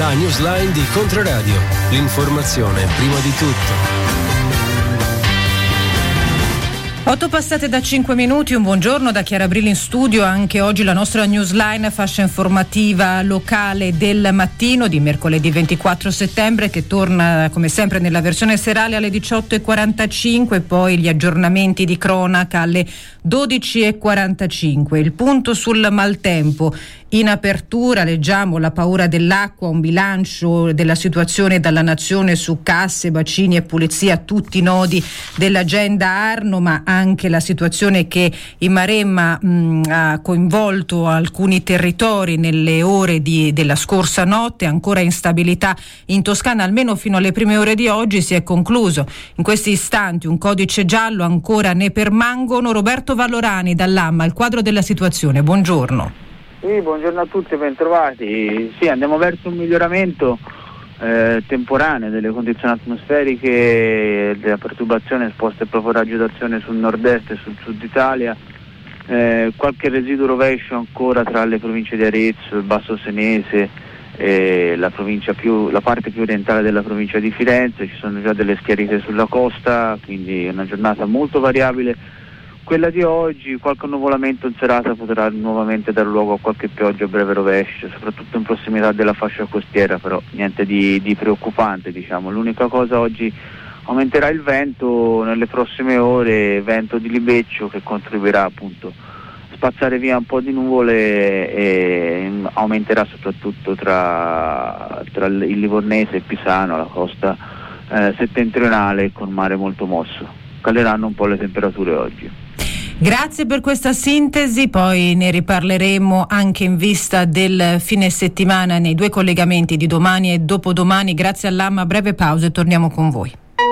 La newsline di Controradio. L'informazione prima di tutto. 8 passate da 5 minuti, un buongiorno da Chiara Brilli in studio. Anche oggi la nostra newsline, fascia informativa locale del mattino di mercoledì 24 settembre, che torna come sempre nella versione serale alle 18:45, poi gli aggiornamenti di cronaca alle 12:45. Il punto sul maltempo. In apertura leggiamo la paura dell'acqua, un bilancio della situazione dalla Nazione su casse, bacini e pulizia, tutti i nodi dell'agenda Arno, ma anche la situazione che in Maremma ha coinvolto alcuni territori nelle ore della scorsa notte. Ancora instabilità in Toscana, almeno fino alle prime ore di oggi. Si è concluso in questi istanti un codice giallo, ancora ne permangono. Roberto Vallorani dall'AMMA, il quadro della situazione, buongiorno. Sì, buongiorno a tutti, bentrovati. Sì, andiamo verso un miglioramento temporaneo delle condizioni atmosferiche, della perturbazione sposte proprio raggio d'azione sul nord-est e sul sud Italia, qualche residuo rovescio ancora tra le province di Arezzo, il Basso Senese e la parte più orientale della provincia di Firenze. Ci sono già delle schiarite sulla costa, quindi è una giornata molto variabile quella di oggi. Qualche nuvolamento in serata potrà nuovamente dare luogo a qualche pioggia a breve rovescio, soprattutto in prossimità della fascia costiera, però niente di preoccupante, diciamo. L'unica cosa, oggi aumenterà il vento nelle prossime ore, vento di libeccio che contribuirà appunto a spazzare via un po' di nuvole e aumenterà soprattutto tra il Livornese e Pisano, la costa settentrionale, con mare molto mosso. Caleranno un po' le temperature oggi. Grazie per questa sintesi, poi ne riparleremo anche in vista del fine settimana nei due collegamenti di domani e dopodomani. Grazie all'AMMA, breve pausa e torniamo con voi.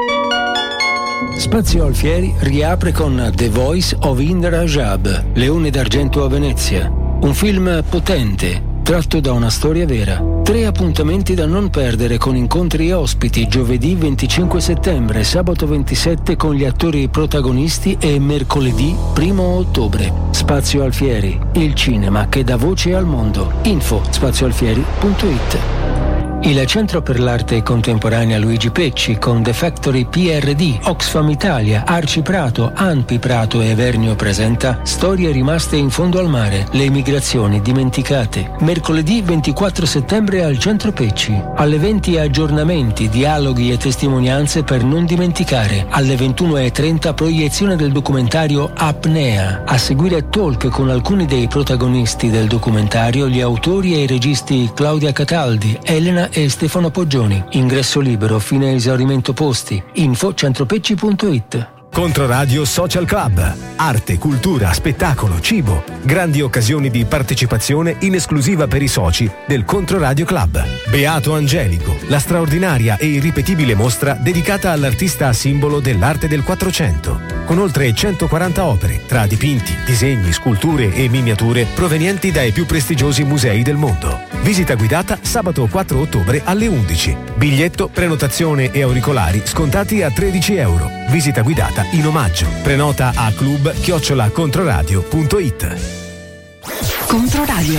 Spazio Alfieri riapre con The Voice of Indra Rajab, Leone d'argento a Venezia. Un film potente, tratto da una storia vera. 3 appuntamenti da non perdere con incontri e ospiti giovedì 25 settembre, sabato 27 con gli attori protagonisti e mercoledì 1 ottobre. Spazio Alfieri, il cinema che dà voce al mondo. Info spazioalfieri.it. Il Centro per l'Arte Contemporanea Luigi Pecci con The Factory PRD, Oxfam Italia, Arci Prato, Anpi Prato e Evernio presenta Storie rimaste in fondo al mare, le migrazioni dimenticate. Mercoledì 24 settembre al Centro Pecci. Alle 20 aggiornamenti, dialoghi e testimonianze per non dimenticare. Alle 21:30 proiezione del documentario Apnea. A seguire talk con alcuni dei protagonisti del documentario, gli autori e i registi Claudia Cataldi, Elena e Stefano Poggioni. Ingresso libero fino a esaurimento posti. Info centropecci.it. Controradio Social Club. Arte, cultura, spettacolo, cibo. Grandi occasioni di partecipazione in esclusiva per i soci del Controradio Club. Beato Angelico, la straordinaria e irripetibile mostra dedicata all'artista simbolo dell'arte del 400. Con oltre 140 opere, tra dipinti, disegni, sculture e miniature provenienti dai più prestigiosi musei del mondo. Visita guidata sabato 4 ottobre alle 11. Biglietto, prenotazione e auricolari scontati a €13. Visita guidata in omaggio. Prenota a club@controradio.it. Controradio.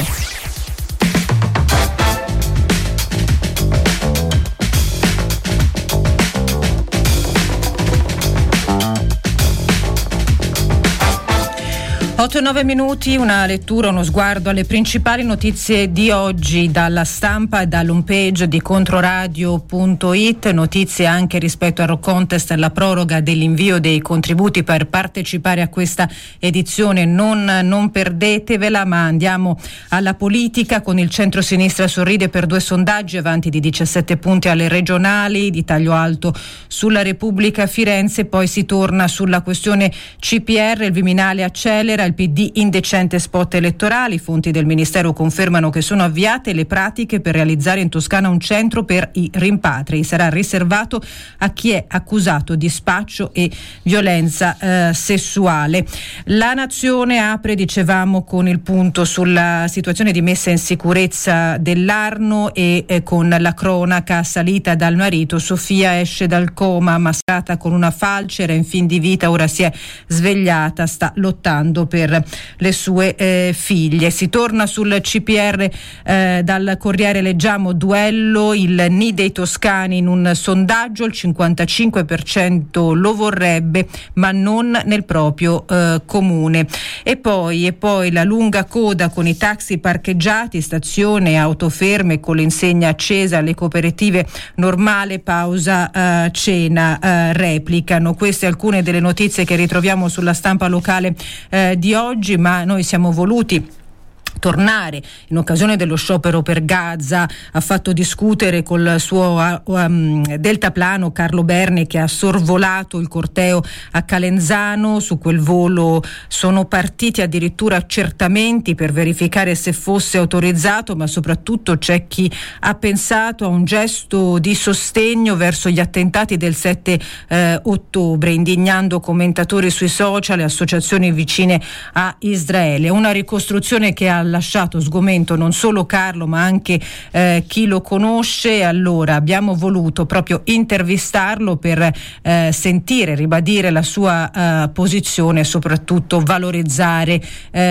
Otto e 9 minuti, una lettura, uno sguardo alle principali notizie di oggi dalla stampa e dall'home page di controradio.it. Notizie anche rispetto al Rock Contest, la proroga dell'invio dei contributi per partecipare a questa edizione. Non perdetevela, ma andiamo alla politica con il centro-sinistra sorride per 2 sondaggi, avanti di 17 punti alle regionali, di taglio alto sulla Repubblica Firenze. Poi si torna sulla questione CPR, il Viminale accelera, il PD indecente spot elettorali. Fonti del Ministero confermano che sono avviate le pratiche per realizzare in Toscana un centro per i rimpatri. Sarà riservato a chi è accusato di spaccio e violenza sessuale. La Nazione apre, dicevamo, con il punto sulla situazione di messa in sicurezza dell'Arno e con la cronaca salita dal marito. Sofia esce dal coma, ammassata con una falce, era in fin di vita, ora si è svegliata, sta lottando per per le sue figlie. Si torna sul CPR, dal Corriere leggiamo: duello, il Ni dei toscani in un sondaggio, il 55% lo vorrebbe ma non nel proprio comune. E poi la lunga coda con i taxi parcheggiati, stazione, autoferme con l'insegna accesa, le cooperative normale, pausa, cena, replicano. Queste alcune delle notizie che ritroviamo sulla stampa locale di oggi, ma noi siamo voluti tornare in occasione dello sciopero per Gaza. Ha fatto discutere col suo deltaplano Carlo Berni, che ha sorvolato il corteo a Calenzano. Su quel volo sono partiti addirittura accertamenti per verificare se fosse autorizzato, ma soprattutto c'è chi ha pensato a un gesto di sostegno verso gli attentati del 7 ottobre, indignando commentatori sui social e associazioni vicine a Israele. Una ricostruzione che ha lasciato sgomento non solo Carlo ma anche chi lo conosce. Allora abbiamo voluto proprio intervistarlo per sentire, ribadire la sua posizione e soprattutto valorizzare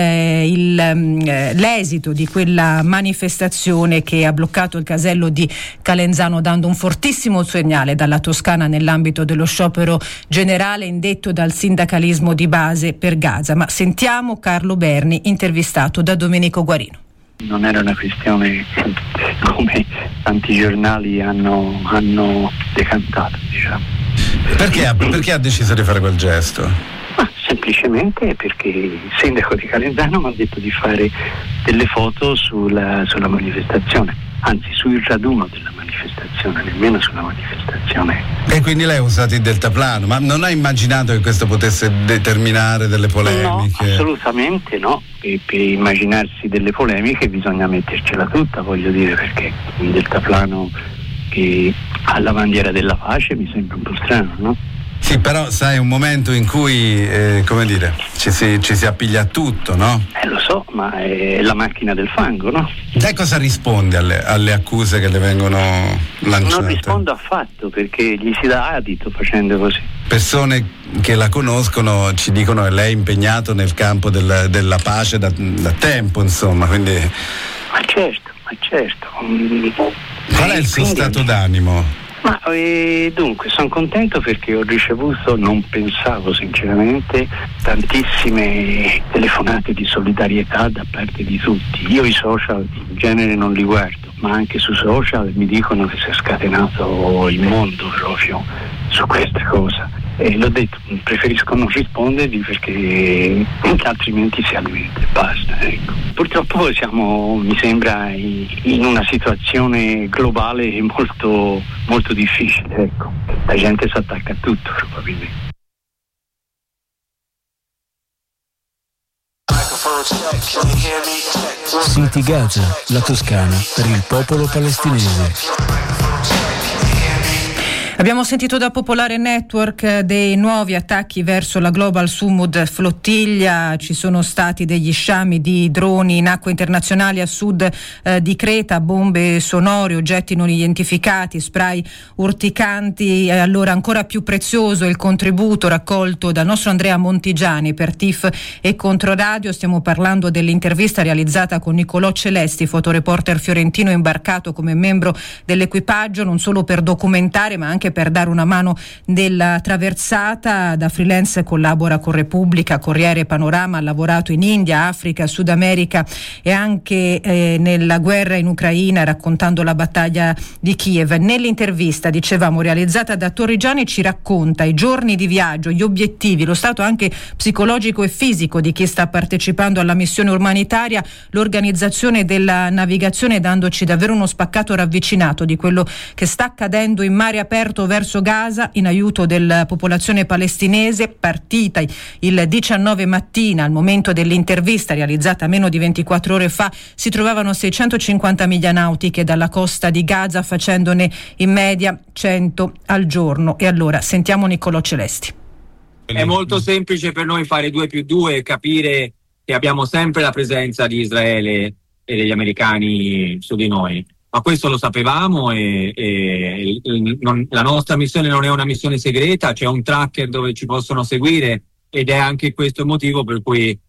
l'esito di quella manifestazione che ha bloccato il casello di Calenzano, dando un fortissimo segnale dalla Toscana nell'ambito dello sciopero generale indetto dal sindacalismo di base per Gaza. Ma sentiamo Carlo Berni, intervistato da Domenico Guarino. Non era una questione come tanti giornali hanno decantato, diciamo. Perché ha deciso di fare quel gesto? Ma semplicemente perché il sindaco di Calenzano mi ha detto di fare delle foto sulla manifestazione, anzi sul raduno della manifestazione, nemmeno sulla manifestazione. E quindi lei ha usato il deltaplano, ma non ha immaginato che questo potesse determinare delle polemiche? No, assolutamente no. E per immaginarsi delle polemiche bisogna mettercela tutta, voglio dire, perché un deltaplano che ha la bandiera della pace mi sembra un po' strano, no? Sì, però sai, è un momento in cui, ci si appiglia a tutto, no? Lo so, ma è la macchina del fango, no? Lei cosa risponde alle accuse che le vengono lanciate? Non rispondo affatto, perché gli si dà adito facendo così. Persone che la conoscono ci dicono che lei è impegnato nel campo della pace da tempo, insomma, quindi... Ma certo. Qual è il suo stato d'animo? Ma dunque sono contento perché ho ricevuto, non pensavo sinceramente, tantissime telefonate di solidarietà da parte di tutti. Io i social in genere non li guardo, ma anche su social mi dicono che si è scatenato il mondo proprio su questa cosa. E l'ho detto, preferisco non rispondergli perché altrimenti si alimenta e basta, ecco. Purtroppo siamo, mi sembra, in una situazione globale molto, molto difficile, ecco. La gente si attacca a tutto probabilmente. City Gaza, la Toscana, per il popolo palestinese. Abbiamo sentito da Popolare Network dei nuovi attacchi verso la Global Sumud flottiglia. Ci sono stati degli sciami di droni in acque internazionali a sud di Creta, bombe sonore, oggetti non identificati, spray urticanti. Allora ancora più prezioso il contributo raccolto dal nostro Andrea Montigiani per TIF e Controradio. Stiamo parlando dell'intervista realizzata con Nicolò Celesti, fotoreporter fiorentino imbarcato come membro dell'equipaggio, non solo per documentare ma anche per dare una mano nella traversata. Da freelance collabora con Repubblica, Corriere, Panorama, ha lavorato in India, Africa, Sud America e anche nella guerra in Ucraina, raccontando la battaglia di Kiev. Nell'intervista, dicevamo, realizzata da Torrigiani, ci racconta i giorni di viaggio, gli obiettivi, lo stato anche psicologico e fisico di chi sta partecipando alla missione umanitaria, l'organizzazione della navigazione, dandoci davvero uno spaccato ravvicinato di quello che sta accadendo in mare aperto verso Gaza in aiuto della popolazione palestinese. Partita il 19 mattina, al momento dell'intervista realizzata meno di 24 ore fa, si trovavano 650 miglia nautiche dalla costa di Gaza, facendone in media 100 al giorno. E allora sentiamo Niccolò Celesti. È molto semplice per noi fare 2+2 e capire che abbiamo sempre la presenza di Israele e degli americani su di noi. Ma questo lo sapevamo e la nostra missione non è una missione segreta, c'è un tracker dove ci possono seguire ed è anche questo il motivo per cui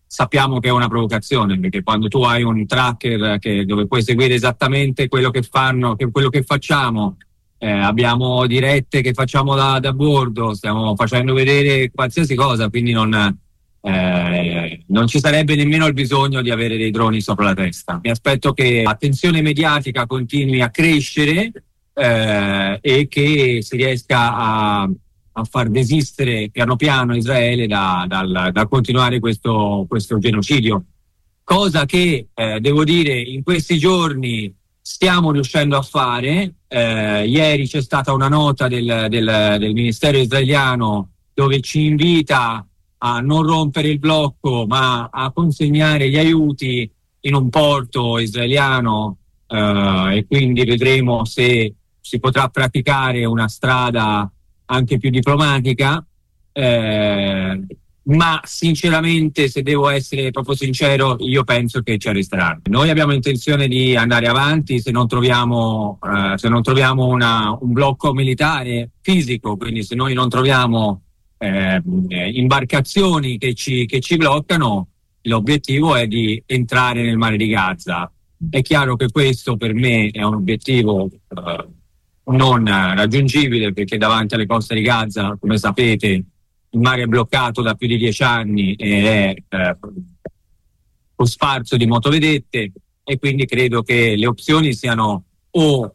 sappiamo che è una provocazione, perché quando tu hai un tracker dove puoi seguire esattamente quello che fanno, quello che facciamo, abbiamo dirette che facciamo da bordo, stiamo facendo vedere qualsiasi cosa, quindi non ci sarebbe nemmeno il bisogno di avere dei droni sopra la testa. Mi aspetto che l'attenzione mediatica continui a crescere e che si riesca a far desistere piano piano Israele dal continuare questo genocidio, cosa che devo dire in questi giorni stiamo riuscendo a fare. Ieri c'è stata una nota del Ministero israeliano dove ci invita a non rompere il blocco ma a consegnare gli aiuti in un porto israeliano, e quindi vedremo se si potrà praticare una strada anche più diplomatica, ma sinceramente, se devo essere proprio sincero, io penso che ci arresteranno. Noi abbiamo intenzione di andare avanti se non troviamo un blocco militare fisico, quindi se noi non troviamo imbarcazioni che ci bloccano, l'obiettivo è di entrare nel mare di Gaza. È chiaro che questo per me è un obiettivo non raggiungibile, perché davanti alle coste di Gaza, come sapete, il mare è bloccato da più di 10 anni e è cosparso di motovedette, e quindi credo che le opzioni siano o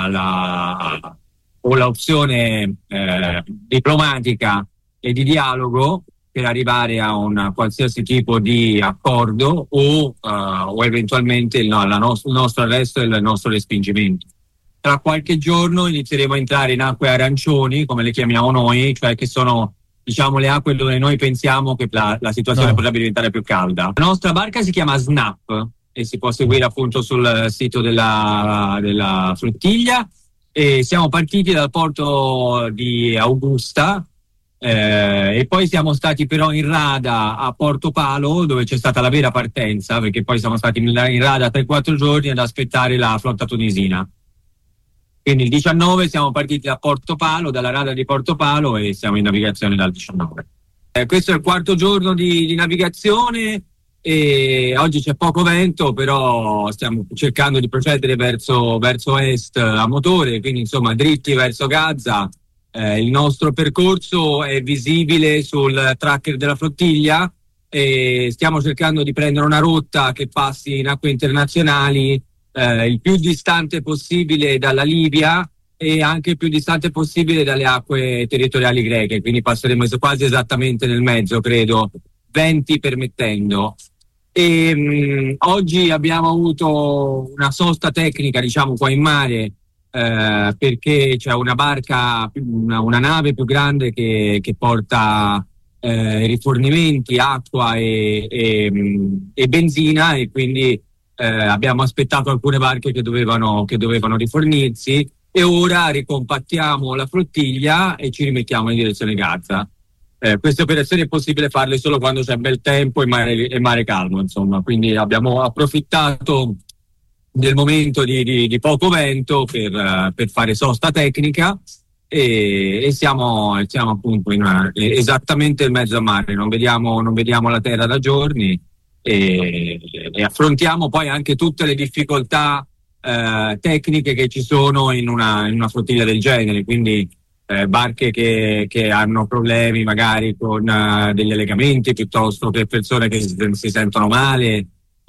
l'opzione diplomatica e di dialogo per arrivare a un qualsiasi tipo di accordo, o eventualmente il nostro arresto e il nostro respingimento. Tra qualche giorno inizieremo a entrare in acque arancioni, come le chiamiamo noi, cioè che sono, diciamo, le acque dove noi pensiamo che la situazione potrebbe diventare più calda. La nostra barca si chiama Snap e si può seguire appunto sul sito della flottiglia, e siamo partiti dal porto di Augusta, e poi siamo stati però in rada a Porto Palo, dove c'è stata la vera partenza, perché poi siamo stati in rada 3-4 giorni ad aspettare la flotta tunisina. Quindi il 19 siamo partiti da Porto Palo, dalla rada di Porto Palo, e siamo in navigazione dal 19. Questo è il quarto giorno di navigazione, e oggi c'è poco vento, però stiamo cercando di procedere verso est a motore, quindi insomma dritti verso Gaza. Il nostro percorso è visibile sul tracker della flottiglia, e stiamo cercando di prendere una rotta che passi in acque internazionali, il più distante possibile dalla Libia e anche il più distante possibile dalle acque territoriali greche, quindi passeremo quasi esattamente nel mezzo, credo, venti permettendo. E oggi abbiamo avuto una sosta tecnica, diciamo, qua in mare, perché c'è una barca, una nave più grande che porta rifornimenti, acqua e benzina, e quindi abbiamo aspettato alcune barche che dovevano rifornirsi, e ora ricompattiamo la flottiglia e ci rimettiamo in direzione Gaza. Queste operazioni è possibile farle solo quando c'è bel tempo e mare calmo, insomma, quindi abbiamo approfittato del momento di poco vento per fare sosta tecnica, e siamo appunto esattamente in mezzo a mare, non vediamo la terra da giorni, e affrontiamo poi anche tutte le difficoltà tecniche che ci sono in una flottiglia del genere, quindi barche che hanno problemi magari con degli allegamenti, piuttosto che persone che si sentono male,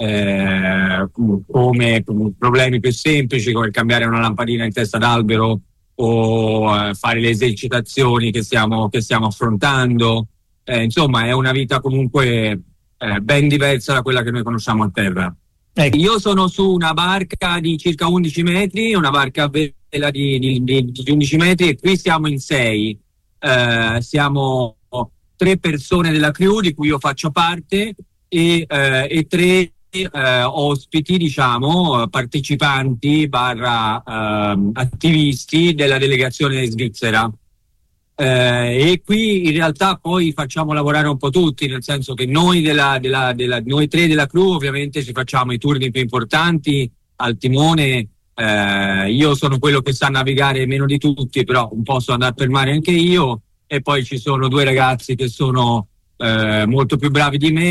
come problemi più semplici come cambiare una lampadina in testa d'albero, o fare le esercitazioni che stiamo affrontando. Insomma, è una vita comunque ben diversa da quella che noi conosciamo a terra. Ecco. Io sono su una barca di circa 11 metri, una barca a vela di 11 metri, e qui siamo in 6. Siamo 3 persone della crew, di cui io faccio parte, e 3 ospiti, diciamo, partecipanti / attivisti della delegazione svizzera. E qui in realtà poi facciamo lavorare un po' tutti, nel senso che noi noi 3 della crew ovviamente ci facciamo i turni più importanti al timone. Io sono quello che sa navigare meno di tutti, però un po' so andare per mare anche io, e poi ci sono 2 ragazzi che sono molto più bravi di me.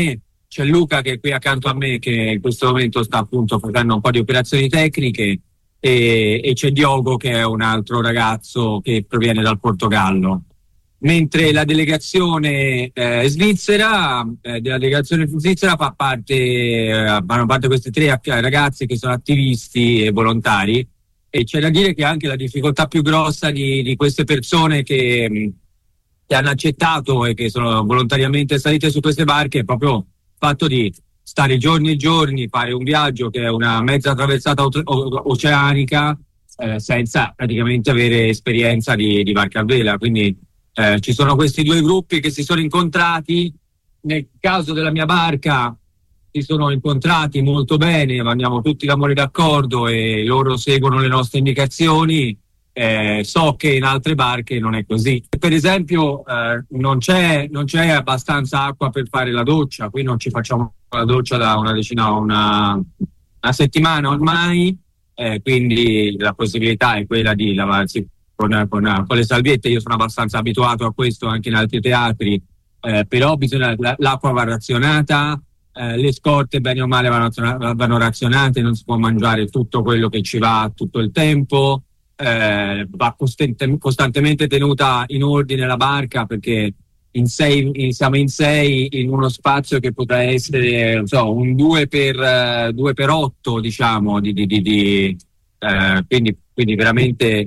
c'è Luca che è qui accanto a me, che in questo momento sta appunto facendo un po' di operazioni tecniche, e c'è Diogo che è un altro ragazzo che proviene dal Portogallo. Mentre la delegazione svizzera, della delegazione svizzera fanno parte questi 3 ragazzi che sono attivisti e volontari, e c'è da dire che anche la difficoltà più grossa di queste persone che hanno accettato e che sono volontariamente salite su queste barche è proprio il fatto di stare giorni e giorni, fare un viaggio che è una mezza traversata oceanica senza praticamente avere esperienza di barca a vela. Quindi ci sono questi 2 gruppi che si sono incontrati. Nel caso della mia barca si sono incontrati molto bene, andiamo tutti d'amore d'accordo e loro seguono le nostre indicazioni. So che in altre barche non è così. Per esempio non c'è abbastanza acqua per fare la doccia, qui non ci facciamo la doccia da una settimana ormai, quindi la possibilità è quella di lavarsi con le salviette. Io sono abbastanza abituato a questo anche in altri teatri, però l'acqua va razionata, le scorte bene o male vanno razionate, non si può mangiare tutto quello che ci va tutto il tempo. Va costantemente tenuta in ordine la barca, perché siamo in 6 in uno spazio che potrà essere un 2x8, diciamo, quindi veramente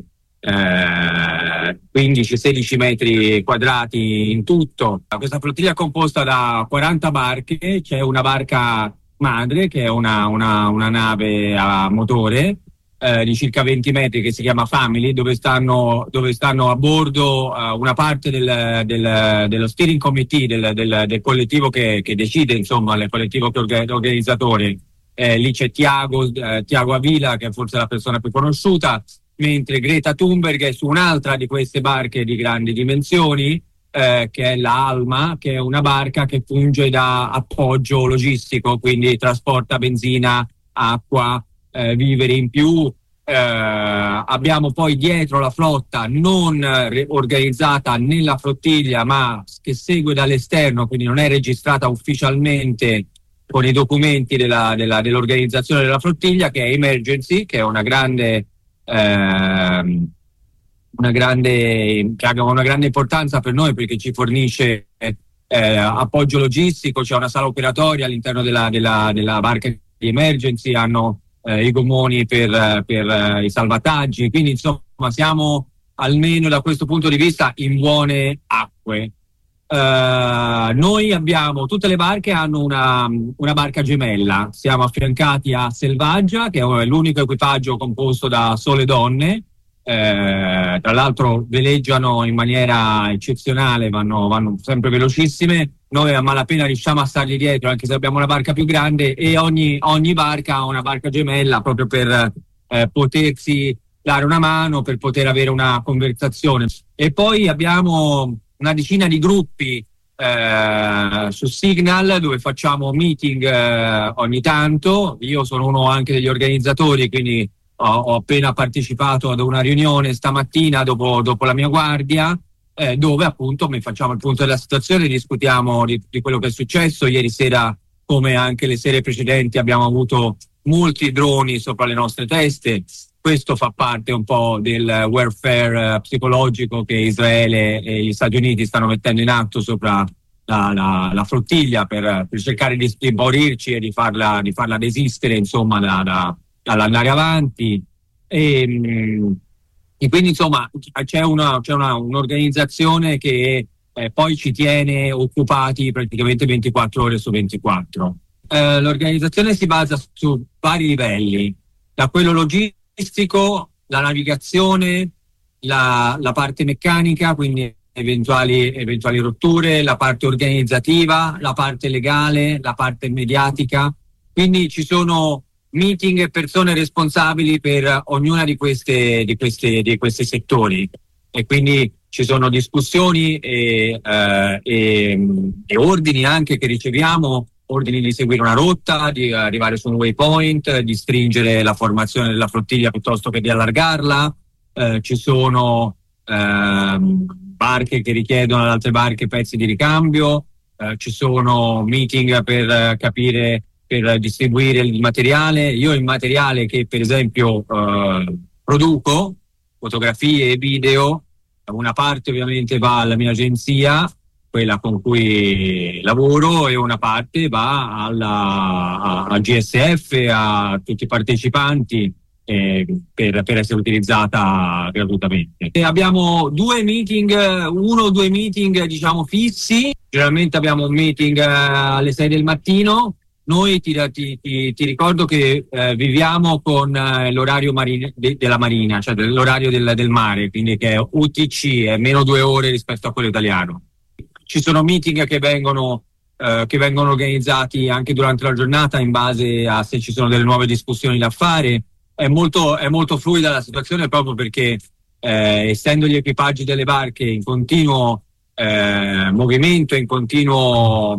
15-16 metri quadrati in tutto. Questa flottiglia è composta da 40 barche. C'è una barca madre che è una nave a motore di circa 20 metri che si chiama Family, dove stanno a bordo una parte dello steering committee del collettivo che decide, insomma, il collettivo organizzatore. Lì c'è Tiago Avila, che è forse la persona più conosciuta, mentre Greta Thunberg è su un'altra di queste barche di grandi dimensioni, che è la Alma, che è una barca che funge da appoggio logistico, quindi trasporta benzina, acqua, viveri in più. Abbiamo poi dietro la flotta non organizzata nella flottiglia, ma che segue dall'esterno, quindi non è registrata ufficialmente con i documenti dell'organizzazione della flottiglia, che è Emergency, che è una grande che ha una grande importanza per noi, perché ci fornisce appoggio logistico. C'è una sala operatoria all'interno della barca di Emergency, hanno i gommoni per i salvataggi, quindi insomma siamo, almeno da questo punto di vista, in buone acque. Noi abbiamo, tutte le barche hanno una barca gemella. Siamo affiancati a Selvaggia, che è l'unico equipaggio composto da sole donne. Tra l'altro veleggiano in maniera eccezionale, vanno sempre velocissime. Noi a malapena riusciamo a stargli dietro, anche se abbiamo una barca più grande, e ogni barca ha una barca gemella proprio per potersi dare una mano, per poter avere una conversazione. E poi abbiamo una decina di gruppi su Signal, dove facciamo meeting ogni tanto. Io sono uno anche degli organizzatori, quindi ho appena partecipato ad una riunione stamattina dopo la mia guardia, dove appunto facciamo il punto della situazione, discutiamo di quello che è successo. Ieri sera, come anche le sere precedenti, abbiamo avuto molti droni sopra le nostre teste. Questo fa parte un po' del warfare psicologico che Israele e gli Stati Uniti stanno mettendo in atto sopra la flottiglia per cercare di impaurirci e di farla desistere, insomma, dall'andare avanti. E quindi insomma c'è un'organizzazione che poi ci tiene occupati praticamente 24 ore su 24. L'organizzazione si basa su vari livelli, da quello logistico, la navigazione, la parte meccanica, quindi eventuali rotture, la parte organizzativa, la parte legale, la parte mediatica. Quindi ci sono meeting e persone responsabili per ognuna di questi settori, e quindi ci sono discussioni e ordini anche che riceviamo, ordini di seguire una rotta, di arrivare su un waypoint, di stringere la formazione della flottiglia piuttosto che di allargarla. Ci sono barche che richiedono ad altre barche pezzi di ricambio. ci sono meeting per capire, per distribuire il materiale. Io il materiale che per esempio produco, fotografie e video, una parte ovviamente va alla mia agenzia, quella con cui lavoro, e una parte va al GSF, a tutti i partecipanti, per essere utilizzata gratuitamente. E abbiamo uno o due meeting diciamo fissi. Generalmente abbiamo un meeting alle 6 del mattino. Noi ti ricordo che viviamo con l'orario della Marina, cioè l'orario del mare, quindi che è UTC, è meno 2 ore rispetto a quello italiano. Ci sono meeting che vengono organizzati anche durante la giornata in base a se ci sono delle nuove discussioni da fare. È molto fluida la situazione, proprio perché essendo gli equipaggi delle barche in continuo movimento, in continuo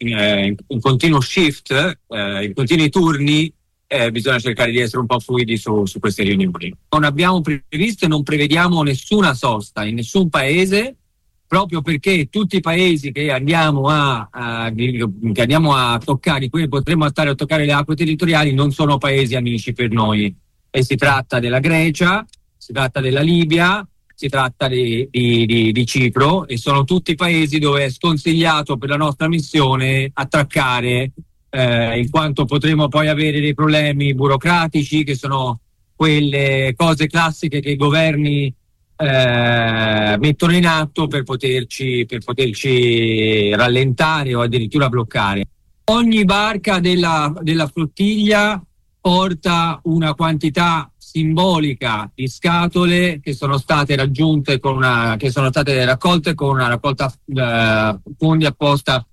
shift, in continui turni, bisogna cercare di essere un po' fluidi su queste riunioni. Non abbiamo previsto e non prevediamo nessuna sosta in nessun paese, proprio perché tutti i paesi che andiamo a toccare, di cui potremmo stare a toccare le acque territoriali, non sono paesi amici per noi. E si tratta della Grecia, si tratta della Libia, si tratta di Cipro, e sono tutti paesi dove è sconsigliato per la nostra missione attraccare, in quanto potremo poi avere dei problemi burocratici, che sono quelle cose classiche che i governi mettono in atto per poterci rallentare o addirittura bloccare. Ogni barca della flottiglia porta una quantità simbolica di scatole che sono state raggiunte che sono state raccolte con una raccolta fondi apposta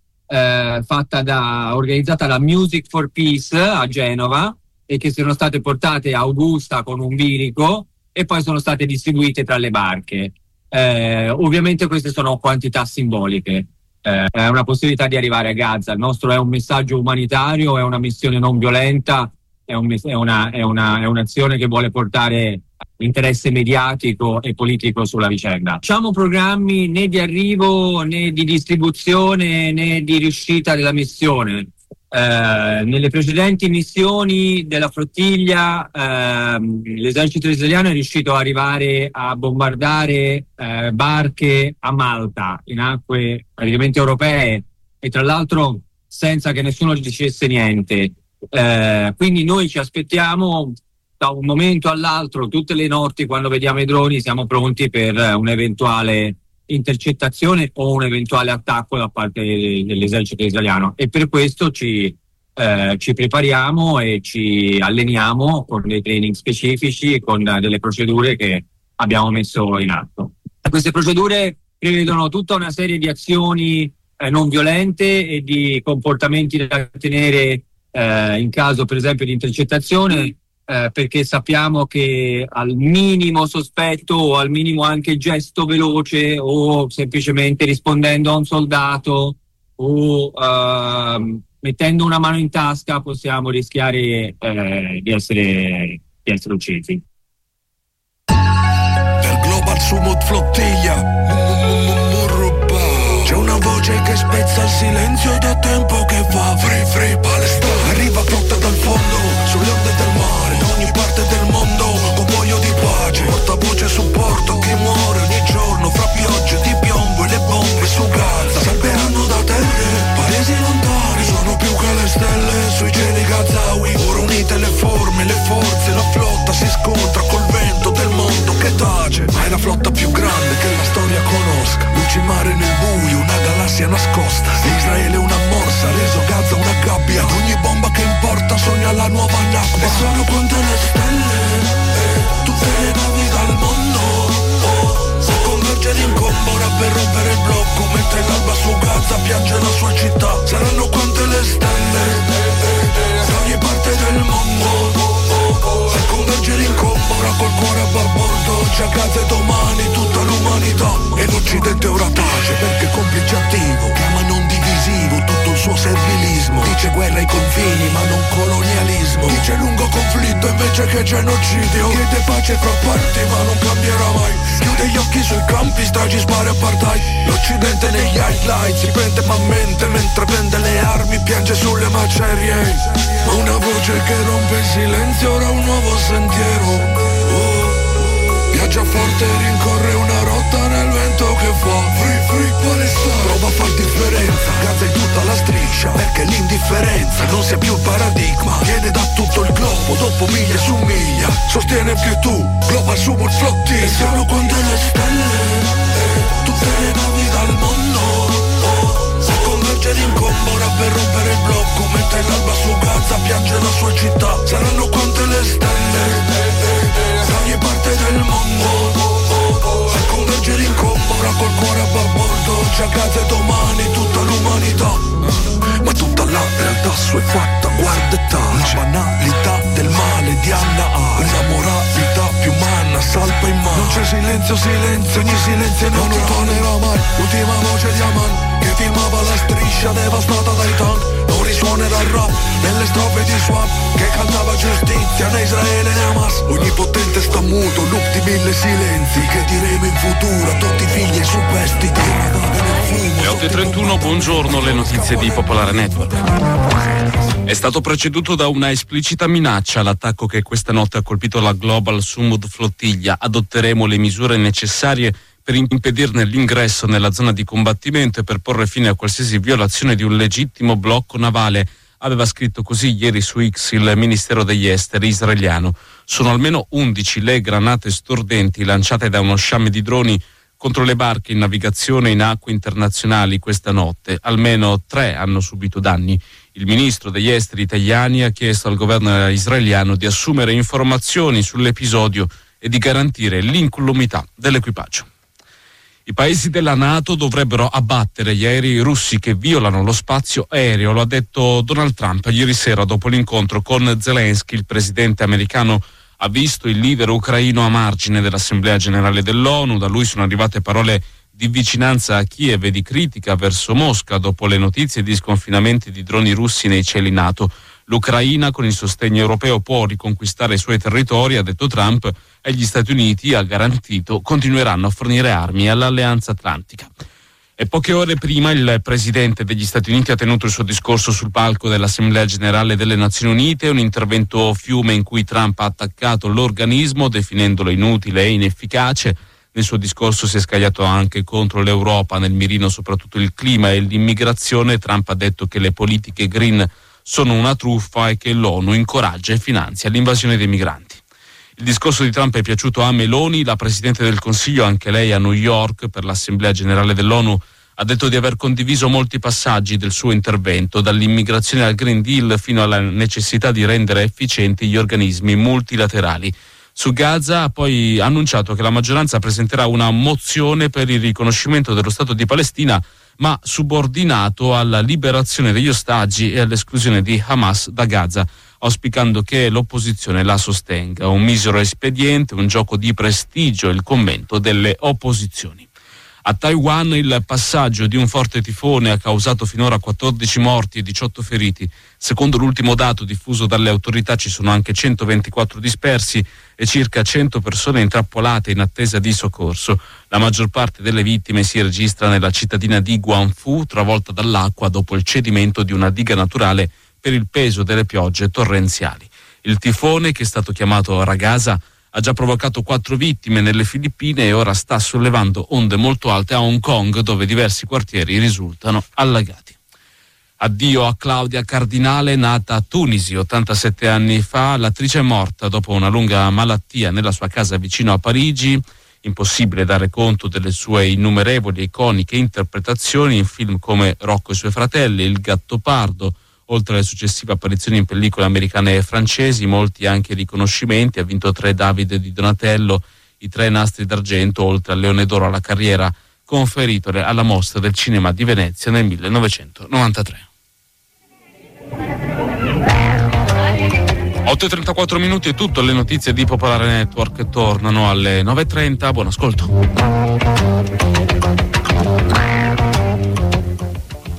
organizzata da Music for Peace a Genova, e che sono state portate a Augusta con un virico e poi sono state distribuite tra le barche. Ovviamente queste sono quantità simboliche. È una possibilità di arrivare a Gaza. Il nostro è un messaggio umanitario, è una missione non violenta, è un'azione che vuole portare interesse mediatico e politico sulla vicenda. Facciamo programmi né di arrivo né di distribuzione né di riuscita della missione. Nelle precedenti missioni della flottiglia l'esercito israeliano è riuscito ad arrivare a bombardare barche a Malta, in acque praticamente europee, e tra l'altro senza che nessuno dicesse niente. Quindi noi ci aspettiamo da un momento all'altro, tutte le notti quando vediamo i droni siamo pronti per un'eventuale intercettazione o un eventuale attacco da parte dell'esercito israeliano, e per questo ci prepariamo e ci alleniamo con dei training specifici, con delle procedure che abbiamo messo in atto. Queste procedure prevedono tutta una serie di azioni non violente e di comportamenti da tenere in caso per esempio di intercettazione, perché sappiamo che al minimo sospetto o al minimo anche gesto veloce, o semplicemente rispondendo a un soldato o mettendo una mano in tasca, possiamo rischiare di essere uccisi. Per Global Summit Flottiglia c'è una voce che spezza il silenzio ed è tempo che va. Free Palestina. Arriva flotta dal fondo, sulle onde del mare, da ogni parte del mondo, con voglia di pace. Portavoce e supporto a chi muore ogni giorno, fra piogge di piombo e le bombe su Gaza. Salveranno da terre, paesi lontani, sono più che le stelle sui cieli gazawi. Ora unite le forme, le forze, la flotta si scontra col vento del mondo che tace. Ma è la flotta più grande che la storia conosca. Luci mare nel buio, una galassia nascosta. Israele una morsa, reso Gaza una gabbia. Ad ogni bomba che importa sogna la nuova Nakba. E sono quante le stelle, tutte le navi dal mondo, si converge d'incombora per rompere il blocco, mentre l'alba su Gaza piange la sua città. Saranno quante le stelle, da ogni parte del mondo, si converge d'incombora col cuore a babordo. C'è Gaza e domani tutta l'umanità. E l'Occidente ora tace perché complice attivo, chiama non divisivo tutto il suo servilismo. Dice guerra ai confini ma non colonialismo. Dice lungo conflitto invece che genocidio. Chiede pace fra parti ma non cambierà mai. Chiude gli occhi sui campi, stragi, spari, apartheid. L'Occidente negli highlights si pente ma mente, mentre prende le armi piange sulle macerie. Ma una voce che rompe il silenzio, ora un nuovo sentiero. Viaggia forte e rincorre una rotta nel vento che fa. Free, free, Palestina. Prova a far differenza, Gaza in tutta la striscia, perché l'indifferenza non sia più il paradigma. Viene da tutto il globo, dopo miglia su miglia. Sostiene più tu, Global Support Flotilla. E siamo quante le stelle, tutte le navi dal mondo. Se converge rincombora per rompere il blocco, mentre l'alba su Gaza piange la sua città. Saranno quante le stelle, da ogni parte del mondo. Se converge rincombora col cuore a babordo. C'è Gaza e domani tutta l'umanità. Ma tutta la realtà suefatta, guarda e la banalità del male di Anna A. Una moralità più umana, salpa in mano. Non c'è silenzio, ogni silenzio non tornerà mai. L'ultima voce di Aman che filmava la striscia devastata dai tank. Non risuonerà il rap nelle strofe di Swap che cantava giustizia né Israele né Hamas. Ogni potente sta muto, loop di 1000 silenzi. Che diremo in futuro a tutti i figli e superstiti. Le 8:31, buongiorno, le notizie di Popolare Network. È stato preceduto da una esplicita minaccia all'attacco che questa notte ha colpito la Global Support Flotilla. Adotteremo le misure necessarie per impedirne l'ingresso nella zona di combattimento e per porre fine a qualsiasi violazione di un legittimo blocco navale. Aveva scritto così ieri su X il Ministero degli Esteri israeliano. Sono almeno 11 le granate stordenti lanciate da uno sciame di droni contro le barche in navigazione in acque internazionali questa notte. Almeno 3 hanno subito danni. Il ministro degli esteri italiani ha chiesto al governo israeliano di assumere informazioni sull'episodio e di garantire l'incolumità dell'equipaggio. I paesi della NATO dovrebbero abbattere gli aerei russi che violano lo spazio aereo, lo ha detto Donald Trump ieri sera dopo l'incontro con Zelensky. Il presidente americano ha visto il leader ucraino a margine dell'Assemblea Generale dell'ONU. Da lui sono arrivate parole di vicinanza a Kiev e di critica verso Mosca dopo le notizie di sconfinamenti di droni russi nei cieli NATO. L'Ucraina, con il sostegno europeo, può riconquistare i suoi territori, ha detto Trump, e gli Stati Uniti, ha garantito, continueranno a fornire armi all'Alleanza Atlantica. E poche ore prima il presidente degli Stati Uniti ha tenuto il suo discorso sul palco dell'Assemblea Generale delle Nazioni Unite, un intervento fiume in cui Trump ha attaccato l'organismo definendolo inutile e inefficace. Nel suo discorso si è scagliato anche contro l'Europa, nel mirino soprattutto il clima e l'immigrazione. Trump ha detto che le politiche green sono una truffa e che l'ONU incoraggia e finanzia l'invasione dei migranti. Il discorso di Trump è piaciuto a Meloni, la Presidente del Consiglio, anche lei a New York per l'Assemblea Generale dell'ONU, ha detto di aver condiviso molti passaggi del suo intervento, dall'immigrazione al Green Deal fino alla necessità di rendere efficienti gli organismi multilaterali. Su Gaza ha poi annunciato che la maggioranza presenterà una mozione per il riconoscimento dello Stato di Palestina, ma subordinato alla liberazione degli ostaggi e all'esclusione di Hamas da Gaza, auspicando che l'opposizione la sostenga. Un misero espediente, un gioco di prestigio, il commento delle opposizioni. A Taiwan il passaggio di un forte tifone ha causato finora 14 morti e 18 feriti. Secondo l'ultimo dato diffuso dalle autorità ci sono anche 124 dispersi e circa 100 persone intrappolate in attesa di soccorso. La maggior parte delle vittime si registra nella cittadina di Guangfu, travolta dall'acqua dopo il cedimento di una diga naturale per il peso delle piogge torrenziali. Il tifone, che è stato chiamato Ragasa, ha già provocato 4 vittime nelle Filippine e ora sta sollevando onde molto alte a Hong Kong, dove diversi quartieri risultano allagati. Addio a Claudia Cardinale, nata a Tunisi 87 anni fa. L'attrice è morta dopo una lunga malattia nella sua casa vicino a Parigi. Impossibile dare conto delle sue innumerevoli e iconiche interpretazioni in film come Rocco e i suoi fratelli, Il Gattopardo. Oltre alle successive apparizioni in pellicole americane e francesi, molti anche riconoscimenti. Ha vinto 3 David di Donatello, i 3 Nastri d'Argento, oltre al Leone d'Oro alla carriera, conferitole alla Mostra del Cinema di Venezia nel 1993. 8:34 minuti è tutto, le notizie di Popolare Network tornano alle 9:30, buon ascolto.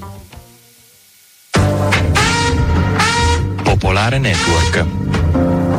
Popolare Network.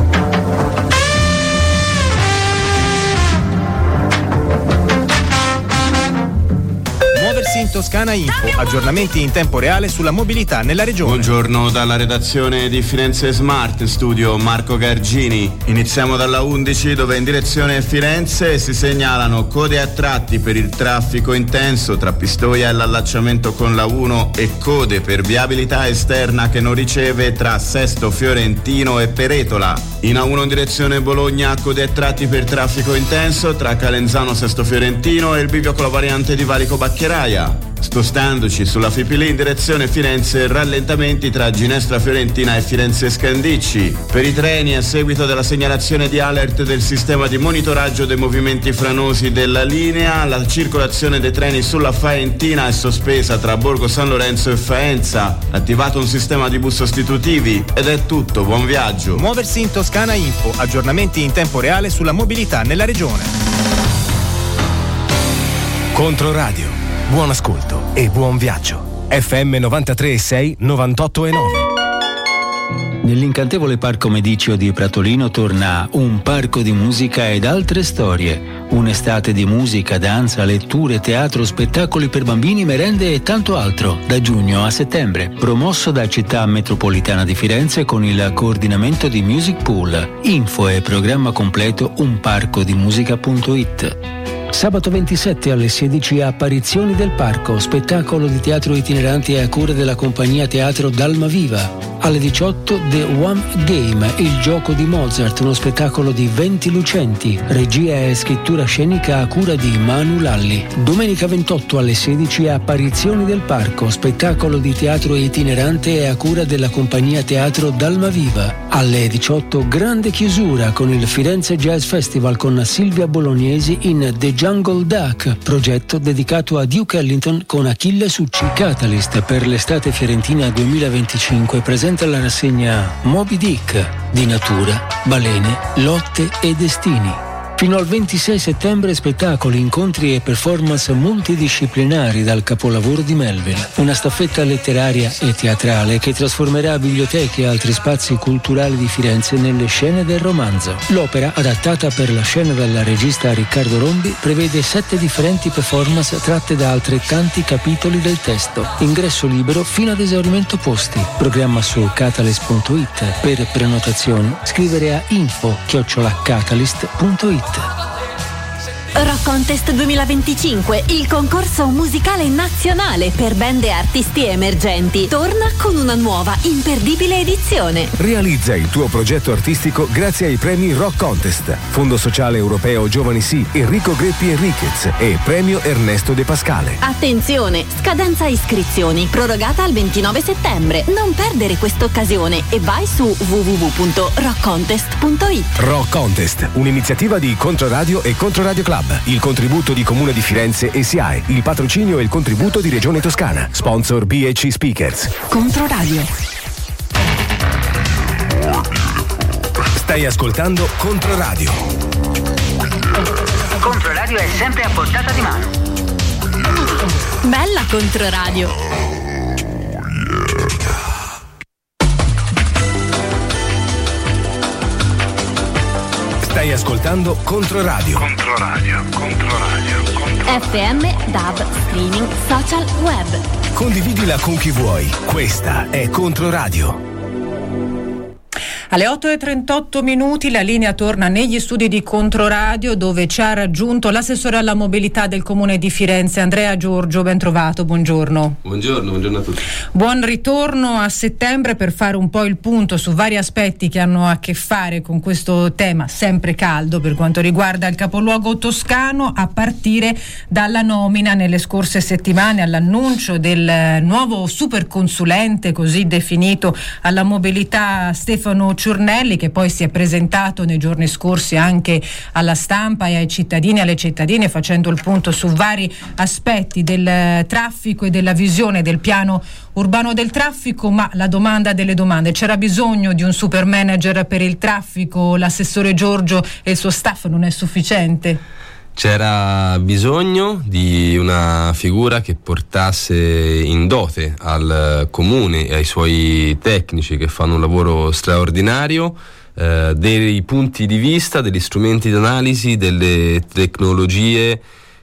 Muoversi in Toscana Info, aggiornamenti in tempo reale sulla mobilità nella regione. Buongiorno dalla redazione di Firenze Smart, in studio Marco Gargini. Iniziamo dalla 11 dove in direzione Firenze si segnalano code a tratti per il traffico intenso tra Pistoia e l'allacciamento con la 1 e code per viabilità esterna che non riceve tra Sesto Fiorentino e Peretola. In A1 in direzione Bologna code a tratti per traffico intenso tra Calenzano Sesto Fiorentino e il bivio con la variante di Valico Baccheraia. Spostandoci sulla Fipili in direzione Firenze, rallentamenti tra Ginestra Fiorentina e Firenze Scandicci. Per i treni, a seguito della segnalazione di alert del sistema di monitoraggio dei movimenti franosi della linea, la circolazione dei treni sulla Faentina è sospesa tra Borgo San Lorenzo e Faenza. Attivato un sistema di bus sostitutivi ed è tutto, buon viaggio. Muoversi in Toscana Info, aggiornamenti in tempo reale sulla mobilità nella regione. Controradio. Buon ascolto e buon viaggio. FM 93,6, 98,9. Nell'incantevole Parco Mediceo di Pratolino torna Un parco di musica ed altre storie. Un'estate di musica, danza, letture, teatro, spettacoli per bambini, merende e tanto altro, da giugno a settembre. Promosso da Città Metropolitana di Firenze con il coordinamento di Music Pool. Info e programma completo unparcodimusica.it. Sabato 27 alle 16 Apparizioni del Parco, spettacolo di teatro itinerante a cura della compagnia teatro Dalmaviva. Alle 18 The One Game, il gioco di Mozart, uno spettacolo di 20 lucenti, regia e scrittura scenica a cura di Manu Lalli. Domenica 28 alle 16 Apparizioni del Parco, spettacolo di teatro itinerante a cura della compagnia teatro Dalmaviva. Alle 18 grande chiusura con il Firenze Jazz Festival con Silvia Bolognesi in The Jungle Duck, progetto dedicato a Duke Ellington con Achille Succi. Catalyst per l'estate fiorentina 2025 presenta la rassegna Moby Dick di natura, balene, lotte e destini. Fino al 26 settembre spettacoli, incontri e performance multidisciplinari dal capolavoro di Melville. Una staffetta letteraria e teatrale che trasformerà biblioteche e altri spazi culturali di Firenze nelle scene del romanzo. L'opera, adattata per la scena dalla regista Riccardo Rombi, prevede 7 differenti performance tratte da altrettanti capitoli del testo. Ingresso libero fino ad esaurimento posti. Programma su catalyst.it. Per prenotazioni scrivere a info@catalyst.it. Rock Contest 2025, il concorso musicale nazionale per band e artisti emergenti, torna con una nuova, imperdibile edizione. Realizza il tuo progetto artistico grazie ai premi Rock Contest, Fondo Sociale Europeo Giovani Sì, Enrico Greppi Enriquez e Premio Ernesto De Pascale. Attenzione, scadenza iscrizioni prorogata al 29 settembre. Non perdere quest'occasione e vai su www.rockcontest.it. Rock Contest, un'iniziativa di Controradio e Controradio Club. Il contributo di Comune di Firenze e SIAE, il patrocinio e il contributo di Regione Toscana. Sponsor BHC Speakers. Controradio. Stai ascoltando Controradio. Controradio è sempre a portata di mano. Bella Controradio. Stai ascoltando Controradio. FM, DAB, streaming, social, web. Condividila con chi vuoi. Questa è Controradio. Alle 8:38 la linea torna negli studi di Controradio, dove ci ha raggiunto l'assessore alla mobilità del Comune di Firenze, Andrea Giorgio. Ben trovato, buongiorno. Buongiorno a tutti. Buon ritorno a settembre per fare un po' il punto su vari aspetti che hanno a che fare con questo tema sempre caldo per quanto riguarda il capoluogo toscano, a partire dalla nomina nelle scorse settimane, all'annuncio del nuovo superconsulente così definito alla mobilità Stefano Ciurnelli, che poi si è presentato nei giorni scorsi anche alla stampa e ai cittadini e alle cittadine, facendo il punto su vari aspetti del traffico e della visione del piano urbano del traffico. Ma la domanda delle domande: c'era bisogno di un super manager per il traffico? L'assessore Giorgio e il suo staff non è sufficiente? C'era bisogno di una figura che portasse in dote al comune e ai suoi tecnici, che fanno un lavoro straordinario, dei punti di vista, degli strumenti di analisi, delle tecnologie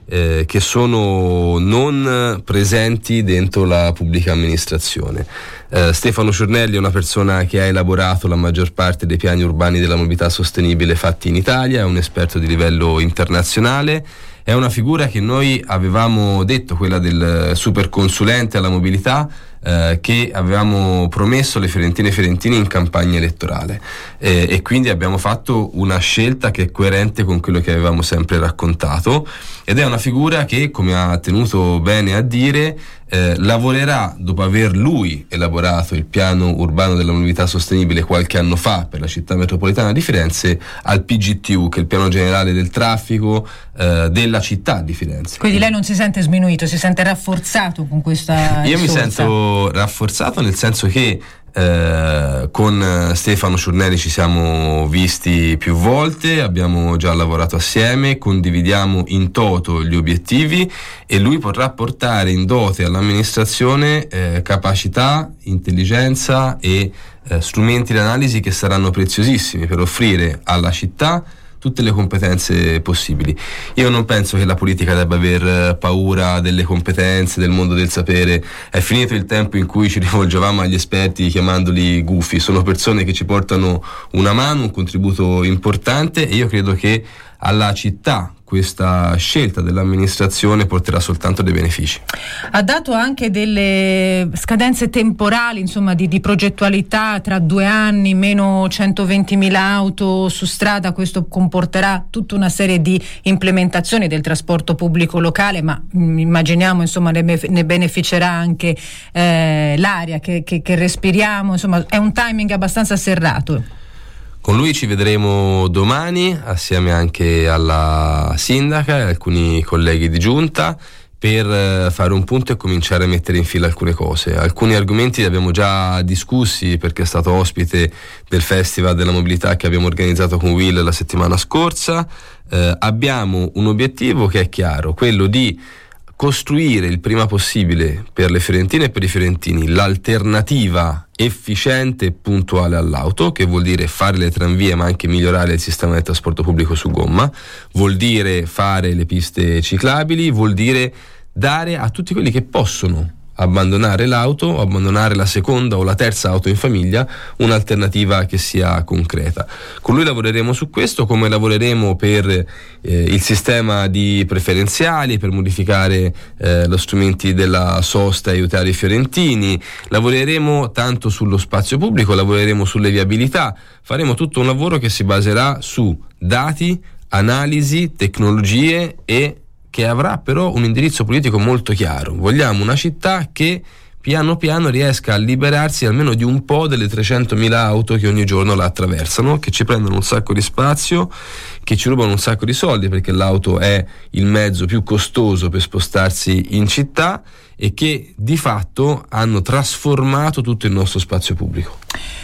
che sono non presenti dentro la pubblica amministrazione. Stefano Ciurnelli è una persona che ha elaborato la maggior parte dei piani urbani della mobilità sostenibile fatti in Italia, è un esperto di livello internazionale, è una figura che noi avevamo detto, quella del superconsulente alla mobilità, che avevamo promesso alle fiorentine e fiorentini in campagna elettorale, e quindi abbiamo fatto una scelta che è coerente con quello che avevamo sempre raccontato, ed è una figura che, come ha tenuto bene a dire, lavorerà, dopo aver lui elaborato il piano urbano della mobilità sostenibile qualche anno fa per la città metropolitana di Firenze, al PGTU, che è il piano generale del traffico della città di Firenze. Quindi lei non si sente sminuito, si sente rafforzato con questa Io mi sento rafforzato, nel senso che con Stefano Ciurnelli ci siamo visti più volte, abbiamo già lavorato assieme, condividiamo in toto gli obiettivi, e lui potrà portare in dote all'amministrazione capacità, intelligenza e strumenti di analisi che saranno preziosissimi per offrire alla città tutte le competenze possibili. Io non penso che la politica debba aver paura delle competenze, del mondo del sapere. È finito il tempo in cui ci rivolgevamo agli esperti chiamandoli gufi. Sono persone che ci portano una mano, un contributo importante, e io credo che alla città questa scelta dell'amministrazione porterà soltanto dei benefici. Ha dato anche delle scadenze temporali, insomma, di progettualità: tra 2 anni, meno 120.000 auto su strada. Questo comporterà tutta una serie di implementazioni del trasporto pubblico locale, ma immaginiamo, insomma, ne beneficerà anche l'aria che respiriamo. Insomma, è un timing abbastanza serrato. Con lui ci vedremo domani, assieme anche alla sindaca e alcuni colleghi di giunta, per fare un punto e cominciare a mettere in fila alcune cose. Alcuni argomenti li abbiamo già discussi, perché è stato ospite del Festival della Mobilità che abbiamo organizzato con Will la settimana scorsa. Abbiamo un obiettivo che è chiaro, quello di costruire il prima possibile per le fiorentine e per i fiorentini l'alternativa efficiente e puntuale all'auto, che vuol dire fare le tranvie ma anche migliorare il sistema del trasporto pubblico su gomma, vuol dire fare le piste ciclabili, vuol dire dare a tutti quelli che possono abbandonare l'auto, abbandonare la seconda o la terza auto in famiglia, un'alternativa che sia concreta. Con lui lavoreremo su questo, come lavoreremo per il sistema di preferenziali, per modificare lo strumenti della sosta e aiutare i fiorentini. Lavoreremo tanto sullo spazio pubblico, lavoreremo sulle viabilità, faremo tutto un lavoro che si baserà su dati, analisi, tecnologie, e che avrà però un indirizzo politico molto chiaro. Vogliamo una città che piano piano riesca a liberarsi almeno di un po' delle 300.000 auto che ogni giorno la attraversano, che ci prendono un sacco di spazio, che ci rubano un sacco di soldi, perché l'auto è il mezzo più costoso per spostarsi in città, e che di fatto hanno trasformato tutto il nostro spazio pubblico.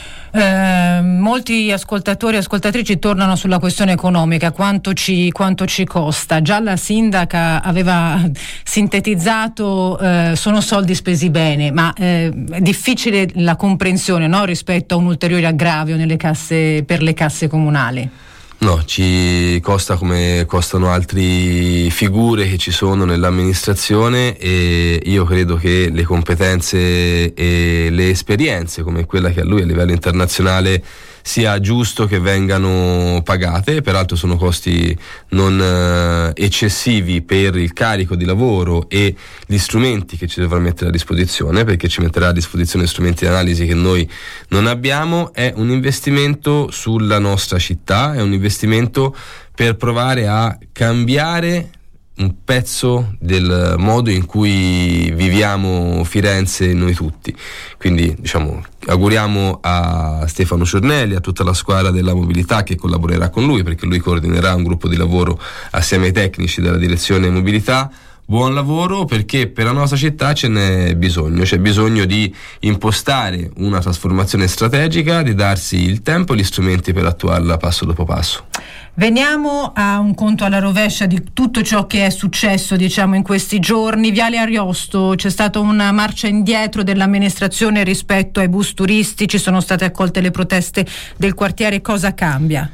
Molti ascoltatori e ascoltatrici tornano sulla questione economica, quanto ci costa. Già la sindaca aveva sintetizzato, sono soldi spesi bene, ma è difficile la comprensione, no, rispetto a un ulteriore aggravio per le casse comunali. No, ci costa come costano altre figure che ci sono nell'amministrazione, e io credo che le competenze e le esperienze come quella che ha lui a livello internazionale sia giusto che vengano pagate. Peraltro sono costi non eccessivi per il carico di lavoro e gli strumenti che ci dovrà mettere a disposizione, perché ci metterà a disposizione strumenti di analisi che noi non abbiamo. È un investimento sulla nostra città, è un investimento per provare a cambiare un pezzo del modo in cui viviamo Firenze noi tutti. Quindi auguriamo a Stefano Ciurnelli, a tutta la squadra della mobilità che collaborerà con lui, perché lui coordinerà un gruppo di lavoro assieme ai tecnici della direzione mobilità. Buon lavoro, perché per la nostra città c'è bisogno di impostare una trasformazione strategica, di darsi il tempo e gli strumenti per attuarla passo dopo passo. Veniamo a un conto alla rovescia di tutto ciò che è successo, in questi giorni. Viale Ariosto, c'è stata una marcia indietro dell'amministrazione rispetto ai bus turistici, sono state accolte le proteste del quartiere. Cosa cambia?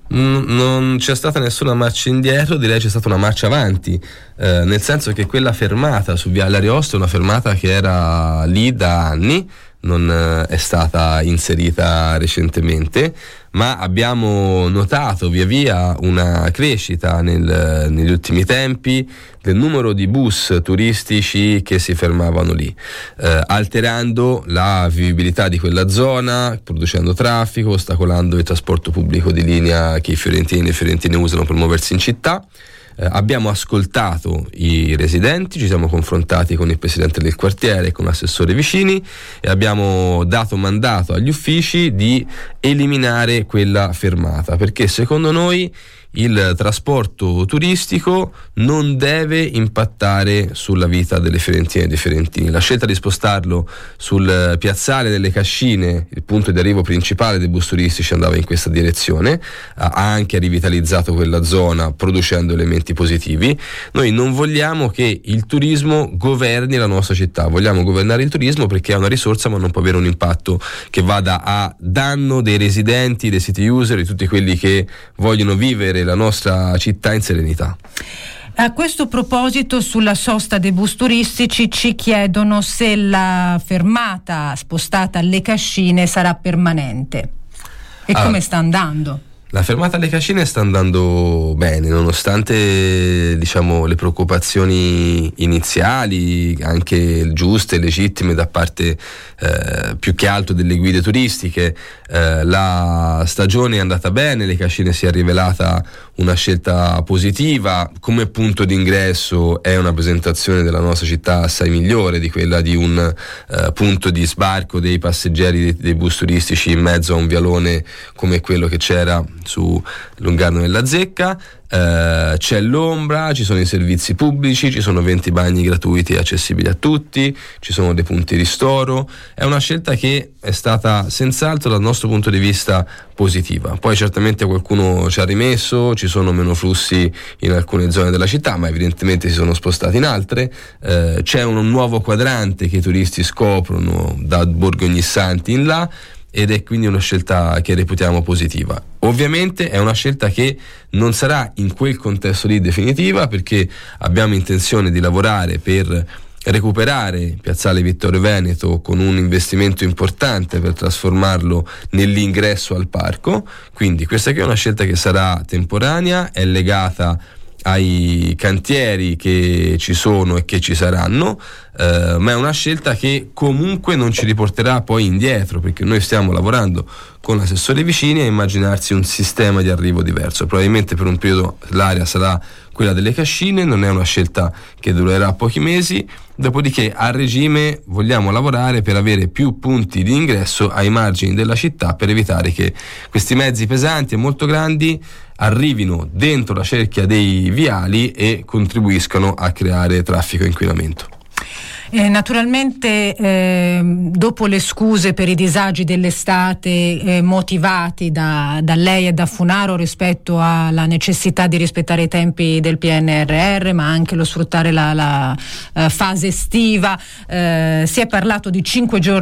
Non c'è stata nessuna marcia indietro, direi c'è stata una marcia avanti, nel senso che quella fermata su Viale Ariosto è una fermata che era lì da anni, non è stata inserita recentemente, ma abbiamo notato via via una crescita negli ultimi tempi del numero di bus turistici che si fermavano lì, alterando la vivibilità di quella zona, producendo traffico, ostacolando il trasporto pubblico di linea che i fiorentini e le fiorentine usano per muoversi in città. Abbiamo ascoltato i residenti, ci siamo confrontati con il presidente del quartiere, con l'assessore vicini, e abbiamo dato mandato agli uffici di eliminare quella fermata, perché secondo noi il trasporto turistico non deve impattare sulla vita delle fiorentine e dei fiorentini. La scelta di spostarlo sul piazzale delle Cascine, il punto di arrivo principale dei bus turistici, andava in questa direzione, ha anche rivitalizzato quella zona producendo elementi positivi. Noi non vogliamo che il turismo governi la nostra città, vogliamo governare il turismo perché è una risorsa ma non può avere un impatto che vada a danno dei residenti, dei city user, di tutti quelli che vogliono vivere la nostra città in serenità. A questo proposito, sulla sosta dei bus turistici ci chiedono se la fermata spostata alle Cascine sarà permanente e come sta andando. La fermata alle Cascine sta andando bene, nonostante le preoccupazioni iniziali, anche giuste e legittime da parte più che altro delle guide turistiche. La stagione è andata bene, le Cascine si è rivelata una scelta positiva, come punto d'ingresso è una presentazione della nostra città assai migliore di quella di un punto di sbarco dei passeggeri dei bus turistici in mezzo a un vialone come quello che c'era su Lungarno della Zecca. C'è l'ombra, ci sono i servizi pubblici, ci sono 20 bagni gratuiti accessibili a tutti, ci sono dei punti ristoro. È una scelta che è stata senz'altro dal nostro punto di vista positiva. Poi certamente qualcuno ci ha rimesso, ci sono meno flussi in alcune zone della città, ma evidentemente si sono spostati in altre. C'è un nuovo quadrante che i turisti scoprono da Borgo Ognissanti in là, ed è quindi una scelta che reputiamo positiva. Ovviamente è una scelta che non sarà in quel contesto lì definitiva, perché abbiamo intenzione di lavorare per recuperare Piazzale Vittorio Veneto con un investimento importante per trasformarlo nell'ingresso al parco. Quindi questa qui è una scelta che sarà temporanea, è legata ai cantieri che ci sono e che ci saranno, ma è una scelta che comunque non ci riporterà poi indietro, perché noi stiamo lavorando con l'assessore vicini a immaginarsi un sistema di arrivo diverso. Probabilmente per un periodo l'area sarà quella delle Cascine, non è una scelta che durerà pochi mesi, dopodiché a regime vogliamo lavorare per avere più punti di ingresso ai margini della città, per evitare che questi mezzi pesanti e molto grandi arrivino dentro la cerchia dei viali e contribuiscano a creare traffico e inquinamento. Naturalmente dopo le scuse per i disagi dell'estate motivati da lei e da Funaro rispetto alla necessità di rispettare i tempi del PNRR, ma anche lo sfruttare la fase estiva, si è parlato di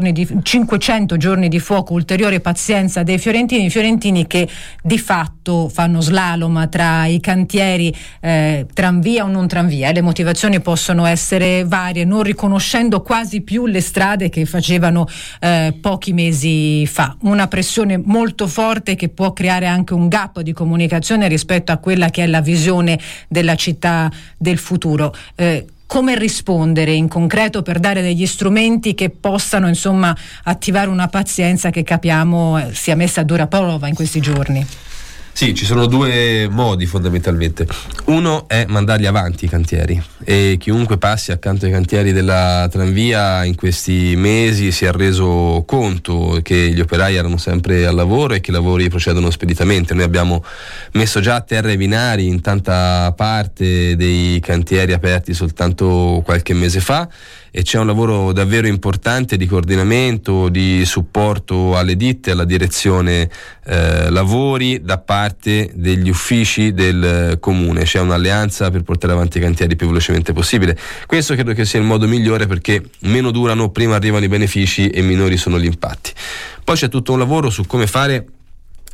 500 giorni di fuoco, ulteriore pazienza dei fiorentini che di fatto fanno slalom tra i cantieri, tranvia o non tranvia. Le motivazioni possono essere varie, non riconoscendo quasi più le strade che facevano pochi mesi fa. Una pressione molto forte che può creare anche un gap di comunicazione rispetto a quella che è la visione della città del futuro. Come rispondere in concreto per dare degli strumenti che possano attivare una pazienza che capiamo sia messa a dura prova in questi giorni? Sì, ci sono due modi fondamentalmente. Uno è mandarli avanti i cantieri, e chiunque passi accanto ai cantieri della tranvia in questi mesi si è reso conto che gli operai erano sempre al lavoro e che i lavori procedono speditamente. Noi abbiamo messo già a terra i binari in tanta parte dei cantieri aperti soltanto qualche mese fa, e c'è un lavoro davvero importante di coordinamento, di supporto alle ditte, alla direzione lavori da parte degli uffici del comune. C'è un'alleanza per portare avanti i cantieri più velocemente possibile. Questo credo che sia il modo migliore, perché meno durano, prima arrivano i benefici e minori sono gli impatti. Poi c'è tutto un lavoro su come fare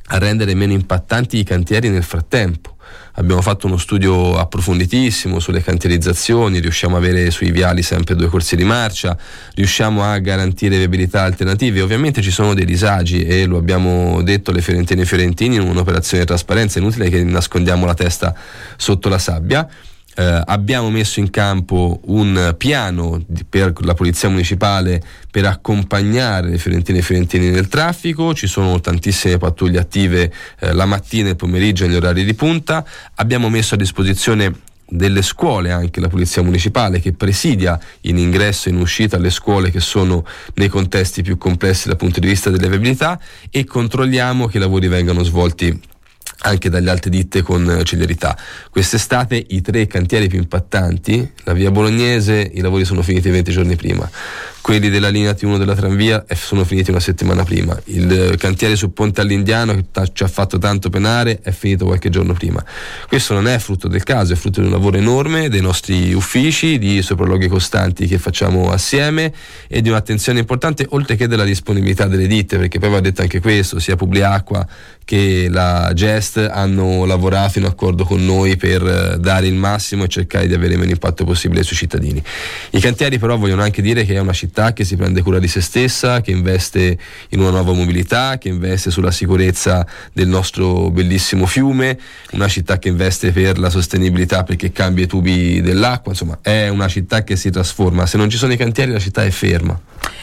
a rendere meno impattanti i cantieri nel frattempo. Abbiamo fatto uno studio approfonditissimo sulle cantierizzazioni, riusciamo a avere sui viali sempre 2 corsie di marcia, riusciamo a garantire viabilità alternative. Ovviamente ci sono dei disagi e lo abbiamo detto alle fiorentine e fiorentini in un'operazione di trasparenza, è inutile che nascondiamo la testa sotto la sabbia. Abbiamo messo in campo un piano per la polizia municipale per accompagnare le fiorentine e fiorentini nel traffico. Ci sono tantissime pattuglie attive la mattina e il pomeriggio negli orari di punta. Abbiamo messo a disposizione delle scuole anche la polizia municipale, che presidia in ingresso e in uscita le scuole che sono nei contesti più complessi dal punto di vista delle viabilità, e controlliamo che i lavori vengano svolti anche dalle altre ditte con celerità. Quest'estate i 3 cantieri più impattanti, la via Bolognese, i lavori sono finiti 20 giorni prima, quelli della linea T1 della tranvia sono finiti una settimana prima, il cantiere su Ponte all'Indiano che ci ha fatto tanto penare è finito qualche giorno prima. Questo non è frutto del caso, è frutto di un lavoro enorme dei nostri uffici, di sopralluoghi costanti che facciamo assieme e di un'attenzione importante, oltre che della disponibilità delle ditte, perché poi va detto anche questo, sia Publiacqua che la Gest hanno lavorato in accordo con noi per dare il massimo e cercare di avere il meno impatto possibile sui cittadini. I cantieri però vogliono anche dire che è una città che si prende cura di se stessa, che investe in una nuova mobilità, che investe sulla sicurezza del nostro bellissimo fiume, una città che investe per la sostenibilità perché cambia i tubi dell'acqua, insomma è una città che si trasforma. Se non ci sono i cantieri la città è ferma.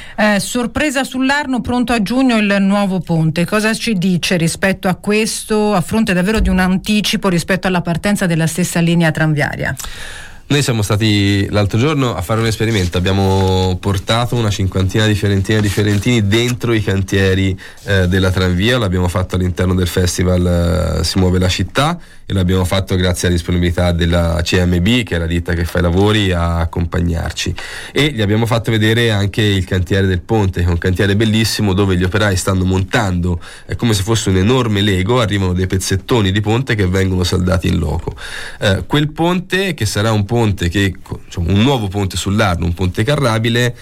Sorpresa sull'Arno, pronto a giugno il nuovo ponte. Cosa ci dice rispetto a questo, a fronte davvero di un anticipo rispetto alla partenza della stessa linea tranviaria? Noi siamo stati l'altro giorno a fare un esperimento, abbiamo portato una 50ina di fiorentine e di fiorentini dentro i cantieri della tranvia, l'abbiamo fatto all'interno del festival Si muove la città, e l'abbiamo fatto grazie alla disponibilità della CMB, che è la ditta che fa i lavori, a accompagnarci, e gli abbiamo fatto vedere anche il cantiere del ponte, che è un cantiere bellissimo dove gli operai stanno montando, è come se fosse un enorme Lego, arrivano dei pezzettoni di ponte che vengono saldati in loco. Quel ponte, che sarà un ponte che, diciamo, un nuovo ponte sull'Arno, un ponte carrabile,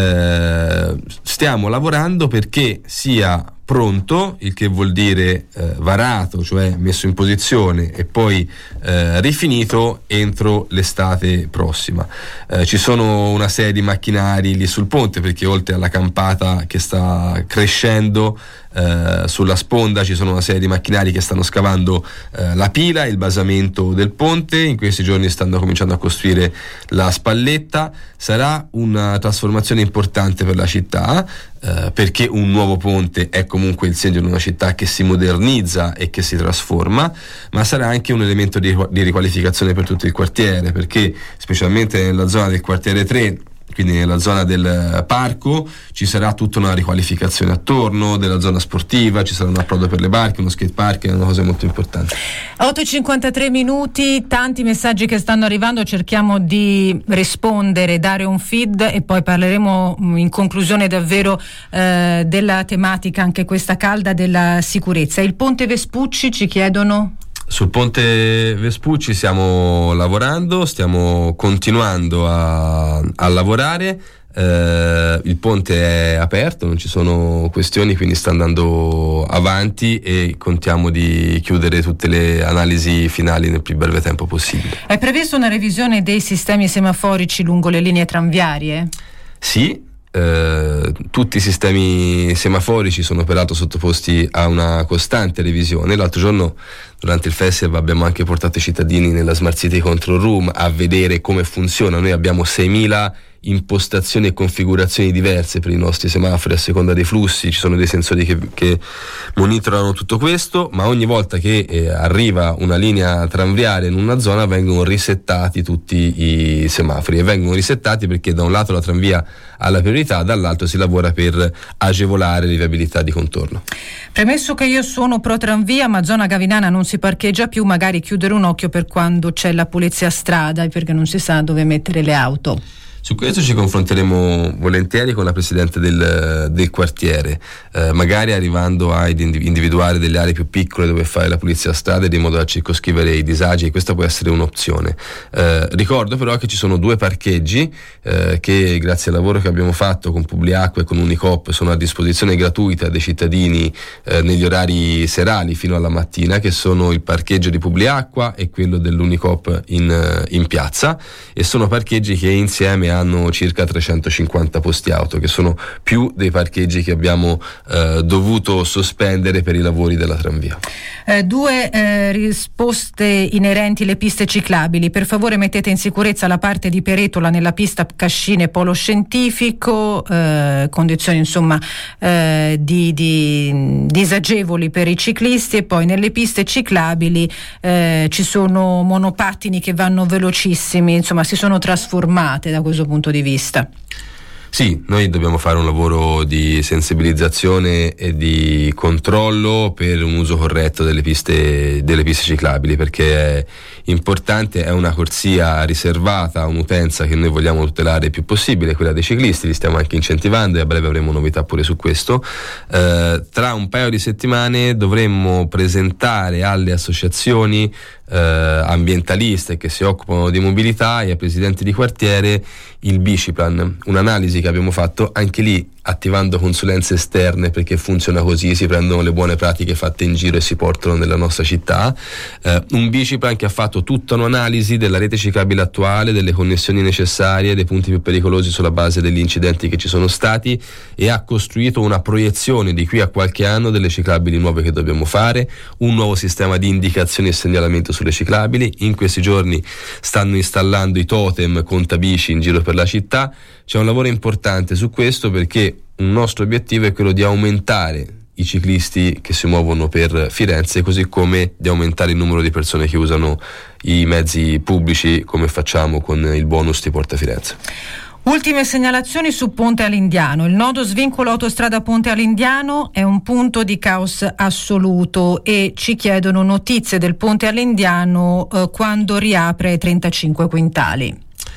stiamo lavorando perché sia pronto, il che vuol dire varato, cioè messo in posizione e poi rifinito entro l'estate prossima. Ci sono una serie di macchinari lì sul ponte, perché oltre alla campata che sta crescendo sulla sponda ci sono una serie di macchinari che stanno scavando la pila, il basamento del ponte. In questi giorni stanno cominciando a costruire la spalletta. Sarà una trasformazione importante per la città, perché un nuovo ponte è comunque il segno di una città che si modernizza e che si trasforma, ma sarà anche un elemento di riqualificazione per tutto il quartiere, perché specialmente nella zona del quartiere 3, quindi nella zona del parco, ci sarà tutta una riqualificazione attorno della zona sportiva, ci sarà un approdo per le barche, uno skate park, è una cosa molto importante. 8:53 minuti, tanti messaggi che stanno arrivando, cerchiamo di rispondere, dare un feed e poi parleremo in conclusione davvero della tematica, anche questa calda, della sicurezza. Il ponte Vespucci, ci chiedono? Sul ponte Vespucci stiamo lavorando, stiamo continuando a lavorare. Il ponte è aperto, non ci sono questioni, quindi sta andando avanti e contiamo di chiudere tutte le analisi finali nel più breve tempo possibile. È prevista una revisione dei sistemi semaforici lungo le linee tranviarie? Sì. Tutti i sistemi semaforici sono peraltro sottoposti a una costante revisione. L'altro giorno durante il festival abbiamo anche portato i cittadini nella Smart City Control Room a vedere come funziona. Noi abbiamo 6.000 impostazioni e configurazioni diverse per i nostri semafori a seconda dei flussi, ci sono dei sensori che monitorano tutto questo, ma ogni volta che arriva una linea tranviaria in una zona vengono risettati tutti i semafori, e vengono risettati perché da un lato la tranvia ha la priorità, dall'altro si lavora per agevolare la viabilità di contorno. Premesso che io sono pro tranvia, ma zona Gavinana non si parcheggia più, magari chiudere un occhio per quando c'è la polizia a strada, perché non si sa dove mettere le auto. Su questo ci confronteremo volentieri con la presidente del quartiere, magari arrivando a individuare delle aree più piccole dove fare la pulizia a strada, di modo da circoscrivere i disagi, e questa può essere un'opzione. Ricordo però che ci sono 2 parcheggi che, grazie al lavoro che abbiamo fatto con Publiacqua e con Unicoop, sono a disposizione gratuita dei cittadini negli orari serali fino alla mattina, che sono il parcheggio di Publiacqua e quello dell'Unicoop in piazza, e sono parcheggi che insieme hanno circa 350 posti auto, che sono più dei parcheggi che abbiamo dovuto sospendere per i lavori della tranvia. 2 risposte inerenti alle piste ciclabili. Per favore mettete in sicurezza la parte di Peretola nella pista Cascine Polo Scientifico, condizioni insomma disagevoli per i ciclisti, e poi nelle piste ciclabili ci sono monopattini che vanno velocissimi, insomma si sono trasformate da questo punto di vista. Sì, noi dobbiamo fare un lavoro di sensibilizzazione e di controllo per un uso corretto delle piste ciclabili, perché è importante, è una corsia riservata a un'utenza che noi vogliamo tutelare il più possibile, quella dei ciclisti. Li stiamo anche incentivando e a breve avremo novità pure su questo. Tra un paio di settimane dovremmo presentare alle associazioni ambientaliste che si occupano di mobilità e ai presidenti di quartiere il biciplan, un'analisi che abbiamo fatto anche lì attivando consulenze esterne, perché funziona così: si prendono le buone pratiche fatte in giro e si portano nella nostra città. Un biciplan che ha fatto tutta un'analisi della rete ciclabile attuale, delle connessioni necessarie, dei punti più pericolosi sulla base degli incidenti che ci sono stati, e ha costruito una proiezione di qui a qualche anno delle ciclabili nuove che dobbiamo fare, un nuovo sistema di indicazioni e segnalamento sulle ciclabili. In questi giorni stanno installando i totem contabici in giro per la città. C'è un lavoro importante su questo, perché un nostro obiettivo è quello di aumentare i ciclisti che si muovono per Firenze, così come di aumentare il numero di persone che usano i mezzi pubblici, come facciamo con il bonus Ti Porta Firenze. Ultime segnalazioni su Ponte Alindiano. Il nodo svincolo autostrada Ponte Alindiano è un punto di caos assoluto, e ci chiedono notizie del Ponte Alindiano quando riapre ai 35 quintali.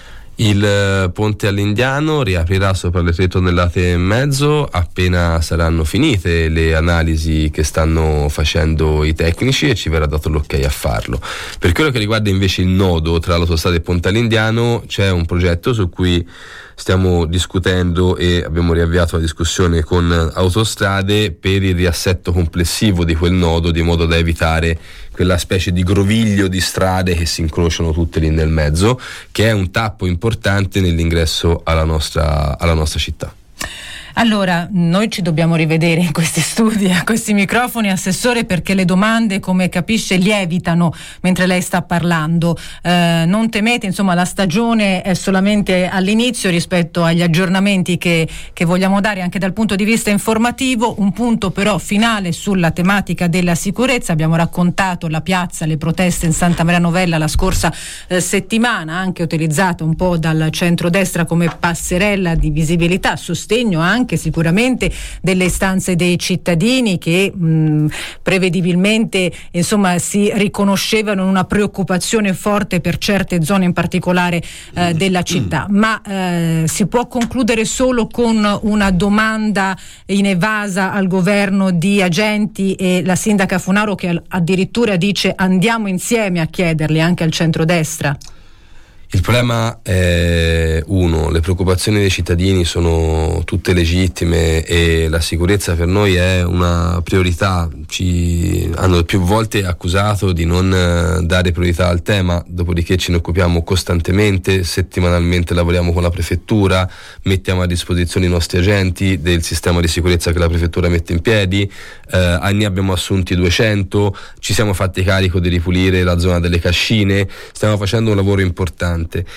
Il Ponte Alindiano riaprirà sopra le 3 tonnellate e mezzo appena saranno finite le analisi che stanno facendo i tecnici, e ci verrà dato l'ok a farlo. Per quello che riguarda invece il nodo tra l'autostrada e Ponte Alindiano, c'è un progetto su cui stiamo discutendo e abbiamo riavviato la discussione con Autostrade per il riassetto complessivo di quel nodo, di modo da evitare quella specie di groviglio di strade che si incrociano tutte lì nel mezzo, che è un tappo importante nell'ingresso alla nostra città. Allora, noi ci dobbiamo rivedere in questi studi, a questi microfoni, Assessore, perché le domande, come capisce, lievitano mentre lei sta parlando. Non temete, insomma, la stagione è solamente all'inizio rispetto agli aggiornamenti che vogliamo dare anche dal punto di vista informativo. Un punto però finale sulla tematica della sicurezza. Abbiamo raccontato la piazza, le proteste in Santa Maria Novella la scorsa settimana, anche utilizzata un po' dal centrodestra come passerella di visibilità, sostegno anche sicuramente delle istanze dei cittadini che prevedibilmente insomma si riconoscevano in una preoccupazione forte per certe zone in particolare della città, ma si può concludere solo con una domanda inevasa al governo di agenti e la sindaca Funaro che addirittura dice andiamo insieme a chiederli anche al centrodestra. Il problema è le preoccupazioni dei cittadini sono tutte legittime e la sicurezza per noi è una priorità. Ci hanno più volte accusato di non dare priorità al tema, dopodiché ce ne occupiamo costantemente, settimanalmente lavoriamo con la prefettura, mettiamo a disposizione i nostri agenti del sistema di sicurezza che la prefettura mette in piedi, ne abbiamo assunti 200, ci siamo fatti carico di ripulire la zona delle Cascine, stiamo facendo un lavoro importante.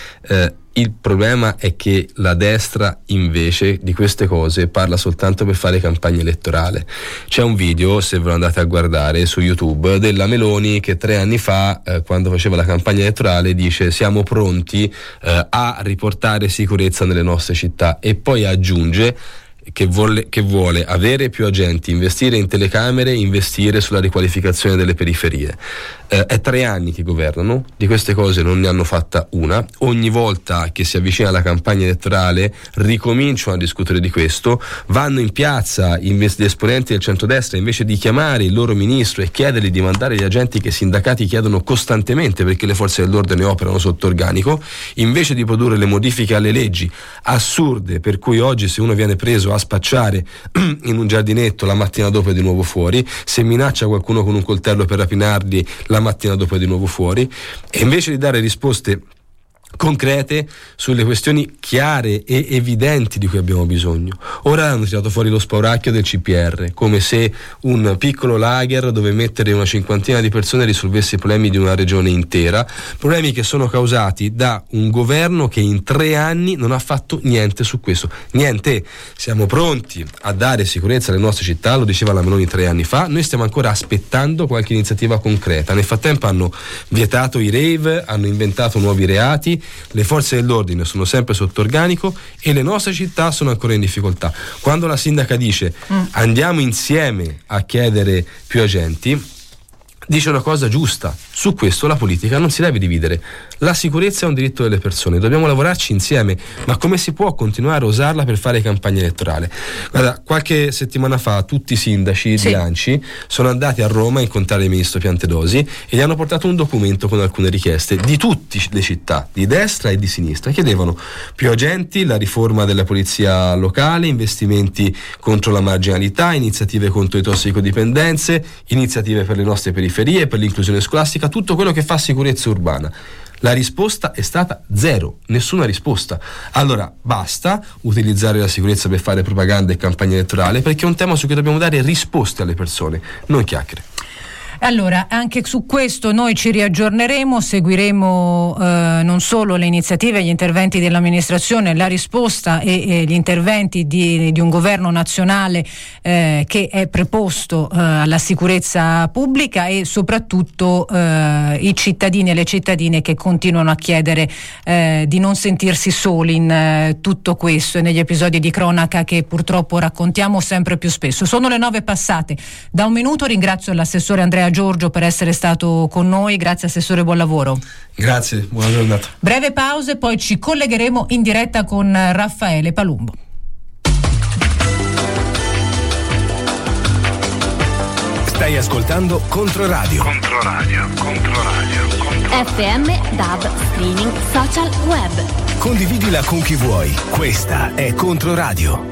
Il problema è che la destra invece di queste cose parla soltanto per fare campagna elettorale. C'è un video, se ve lo andate a guardare su YouTube, della Meloni che 3 anni fa, quando faceva la campagna elettorale, dice siamo pronti a riportare sicurezza nelle nostre città, e poi aggiunge che vuole avere più agenti, investire in telecamere, investire sulla riqualificazione delle periferie. È 3 anni che governano, di queste cose non ne hanno fatta una. Ogni volta che si avvicina la campagna elettorale ricominciano a discutere di questo, vanno in piazza gli esponenti del centrodestra, invece di chiamare il loro ministro e chiedergli di mandare gli agenti che i sindacati chiedono costantemente perché le forze dell'ordine operano sotto organico, invece di produrre le modifiche alle leggi assurde per cui oggi se uno viene preso a spacciare in un giardinetto la mattina dopo è di nuovo fuori, se minaccia qualcuno con un coltello per rapinarli la mattina dopo è di nuovo fuori, e invece di dare risposte concrete sulle questioni chiare e evidenti di cui abbiamo bisogno. Ora hanno tirato fuori lo spauracchio del CPR, come se un piccolo lager dove mettere una 50ina di persone risolvesse i problemi di una regione intera, problemi che sono causati da un governo che in 3 anni non ha fatto niente su questo. Niente. Siamo pronti a dare sicurezza alle nostre città, lo diceva la Meloni 3 anni fa, noi stiamo ancora aspettando qualche iniziativa concreta. Nel frattempo hanno vietato i rave, hanno inventato nuovi reati, le forze dell'ordine sono sempre sotto organico e le nostre città sono ancora in difficoltà. Quando la sindaca dice andiamo insieme a chiedere più agenti, dice una cosa giusta. Su questo la politica non si deve dividere. La sicurezza è un diritto delle persone, dobbiamo lavorarci insieme, ma come si può continuare a usarla per fare campagna elettorale? Guarda, qualche settimana fa tutti i sindaci di Lanci sono andati a Roma a incontrare il ministro Piantedosi e gli hanno portato un documento con alcune richieste di tutte le città, di destra e di sinistra. Chiedevano più agenti, la riforma della polizia locale, investimenti contro la marginalità, iniziative contro le tossicodipendenze, iniziative per le nostre periferie, per l'inclusione scolastica, tutto quello che fa sicurezza urbana. La risposta è stata zero, nessuna risposta. Allora basta utilizzare la sicurezza per fare propaganda e campagna elettorale, perché è un tema su cui dobbiamo dare risposte alle persone, non chiacchiere. Allora, anche su questo noi ci riaggiorneremo, seguiremo non solo le iniziative e gli interventi dell'amministrazione, la risposta e gli interventi di un governo nazionale che è preposto alla sicurezza pubblica, e soprattutto i cittadini e le cittadine che continuano a chiedere di non sentirsi soli in tutto questo e negli episodi di cronaca che purtroppo raccontiamo sempre più spesso. Sono le 9 passate da 1 minuto, ringrazio l'assessore Andrea Giorgio per essere stato con noi. Grazie assessore, buon lavoro. Grazie, buona giornata. Breve pause, poi ci collegheremo in diretta con Raffaele Palumbo. Stai ascoltando Controradio. FM, DAB, streaming, social, web. Condividila con chi vuoi. Questa è Controradio.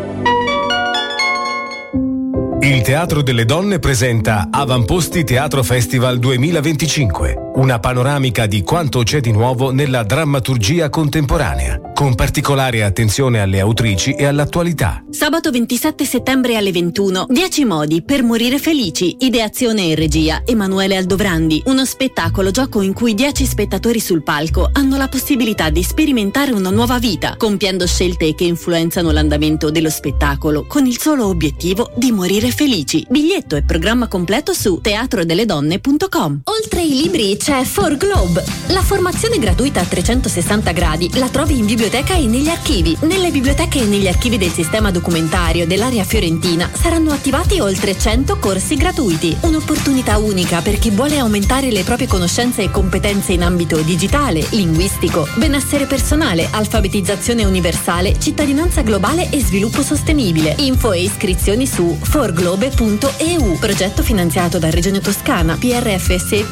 Il Teatro delle Donne presenta Avamposti Teatro Festival 2025, una panoramica di quanto c'è di nuovo nella drammaturgia contemporanea, con particolare attenzione alle autrici e all'attualità. Sabato 27 settembre alle 21, 10 modi per morire felici, ideazione e regia Emanuele Aldovrandi, uno spettacolo gioco in cui 10 spettatori sul palco hanno la possibilità di sperimentare una nuova vita, compiendo scelte che influenzano l'andamento dello spettacolo con il solo obiettivo di morire felici. Biglietto e programma completo su teatrodelledonne.com. Oltre ai libri c'è For Globe, la formazione gratuita a 360 gradi la trovi in biblioteca e negli archivi. Nelle biblioteche e negli archivi del sistema documentario dell'area fiorentina saranno attivati oltre 100 corsi gratuiti. Un'opportunità unica per chi vuole aumentare le proprie conoscenze e competenze in ambito digitale, linguistico, benessere personale, alfabetizzazione universale, cittadinanza globale e sviluppo sostenibile. Info e iscrizioni su forglobe.eu, progetto finanziato da Regione Toscana, PRFSE+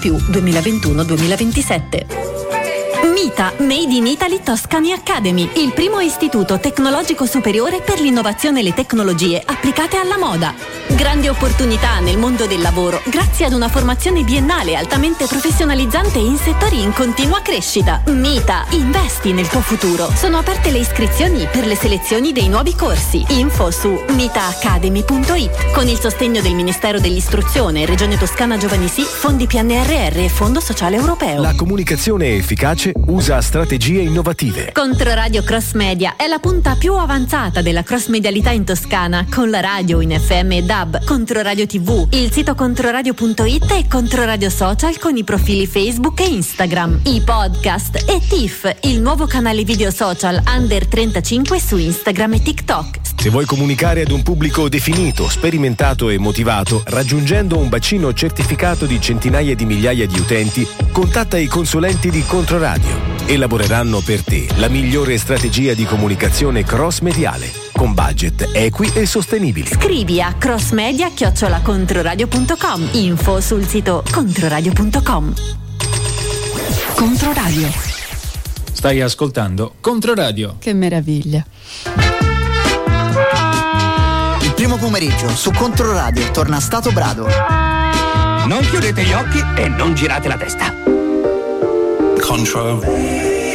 2021-2027. MITA, Made in Italy Toscani Academy, il primo istituto tecnologico superiore per l'innovazione e le tecnologie applicate alla moda. Grandi opportunità nel mondo del lavoro grazie ad una formazione biennale altamente professionalizzante in settori in continua crescita. MITA, investi nel tuo futuro. Sono aperte le iscrizioni per le selezioni dei nuovi corsi. Info su mitaacademy.it, con il sostegno del Ministero dell'Istruzione, Regione Toscana Giovani Sì, fondi PNRR e Fondo Sociale Europeo. La comunicazione efficace usa strategie innovative. Controradio Cross Media è la punta più avanzata della cross medialità in Toscana, con la radio in FM e DAB, Controradio TV, il sito controradio.it e Controradio Social con i profili Facebook e Instagram, i podcast e TIFF, il nuovo canale video social under 35 su Instagram e TikTok. Se vuoi comunicare ad un pubblico definito, sperimentato e motivato, raggiungendo un bacino certificato di centinaia di migliaia di utenti, contatta i consulenti di Controradio. Elaboreranno per te la migliore strategia di comunicazione cross-mediale, con budget equi e sostenibili. Scrivi a crossmedia@controradio.com. Info sul sito controradio.com. Controradio. Stai ascoltando Controradio. Che meraviglia. Il primo pomeriggio su Controradio torna Stato Brado. Non chiudete gli occhi e non girate la testa. Control.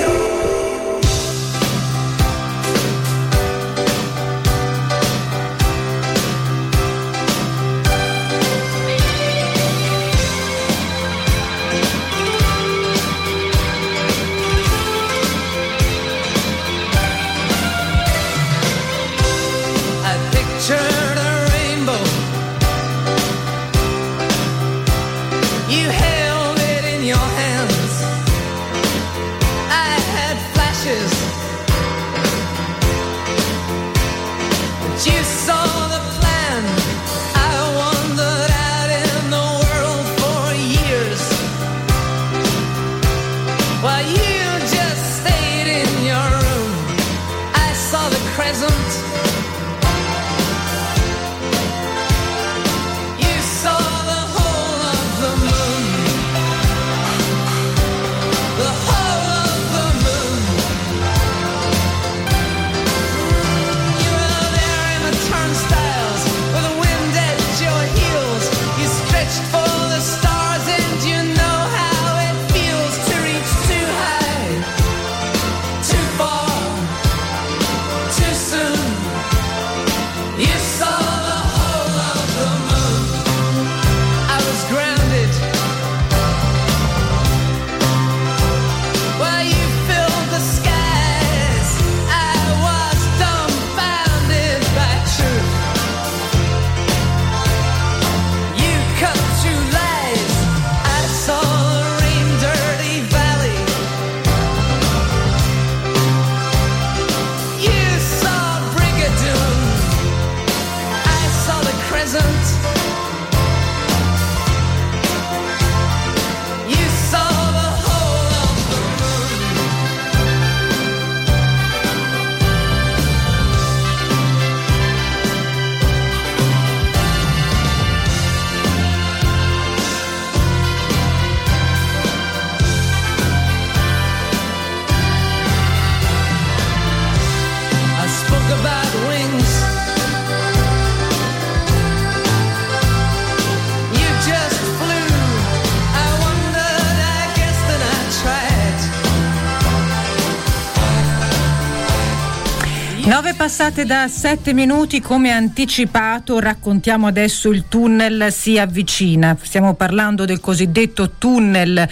Passate da 7 minuti, come anticipato raccontiamo adesso il tunnel si avvicina. Stiamo parlando del cosiddetto tunnel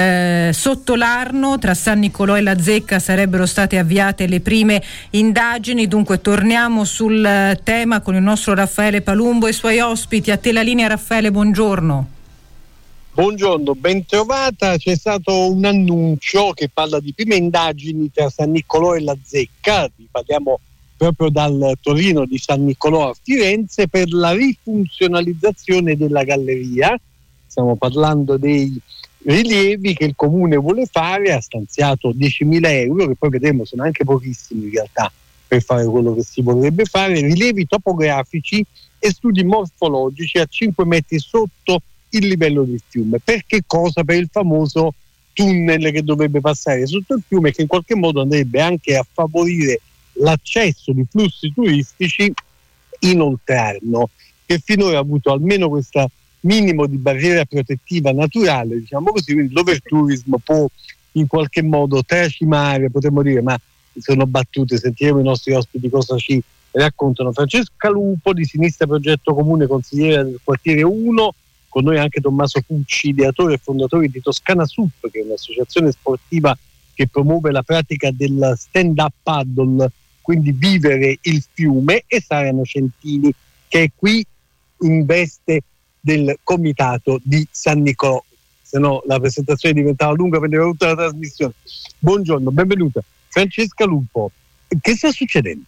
sotto l'Arno. Tra San Nicolò e La Zecca sarebbero state avviate le prime indagini, dunque torniamo sul tema con il nostro Raffaele Palumbo e i suoi ospiti. A te la linea, Raffaele, buongiorno. Buongiorno, ben trovata. C'è stato un annuncio che parla di prime indagini tra San Nicolò e La Zecca, parliamo proprio dal Torino di San Nicolò a Firenze, per la rifunzionalizzazione della galleria. Stiamo parlando dei rilievi che il comune vuole fare, ha stanziato 10.000 euro, che poi vedremo sono anche pochissimi in realtà per fare quello che si vorrebbe fare, rilievi topografici e studi morfologici a 5 metri sotto il livello del fiume. Per che cosa? Per il famoso tunnel che dovrebbe passare sotto il fiume, che in qualche modo andrebbe anche a favorire l'accesso di flussi turistici in Oltrarno, che finora ha avuto almeno questo minimo di barriera protettiva naturale, diciamo così, quindi l'overtourism può in qualche modo tracimare, potremmo dire, ma sono battute, sentiremo i nostri ospiti cosa ci raccontano. Francesca Lupo di Sinistra Progetto Comune, consigliera del quartiere 1, con noi anche Tommaso Pucci, ideatore e fondatore di Toscana Sup, che è un'associazione sportiva che promuove la pratica del stand-up paddle, quindi vivere il fiume, e Sara Nocentini, che è qui in veste del comitato di San Nicolò, se no la presentazione diventava lunga, prendeva tutta la trasmissione. Buongiorno, benvenuta. Francesca Lupo, che sta succedendo?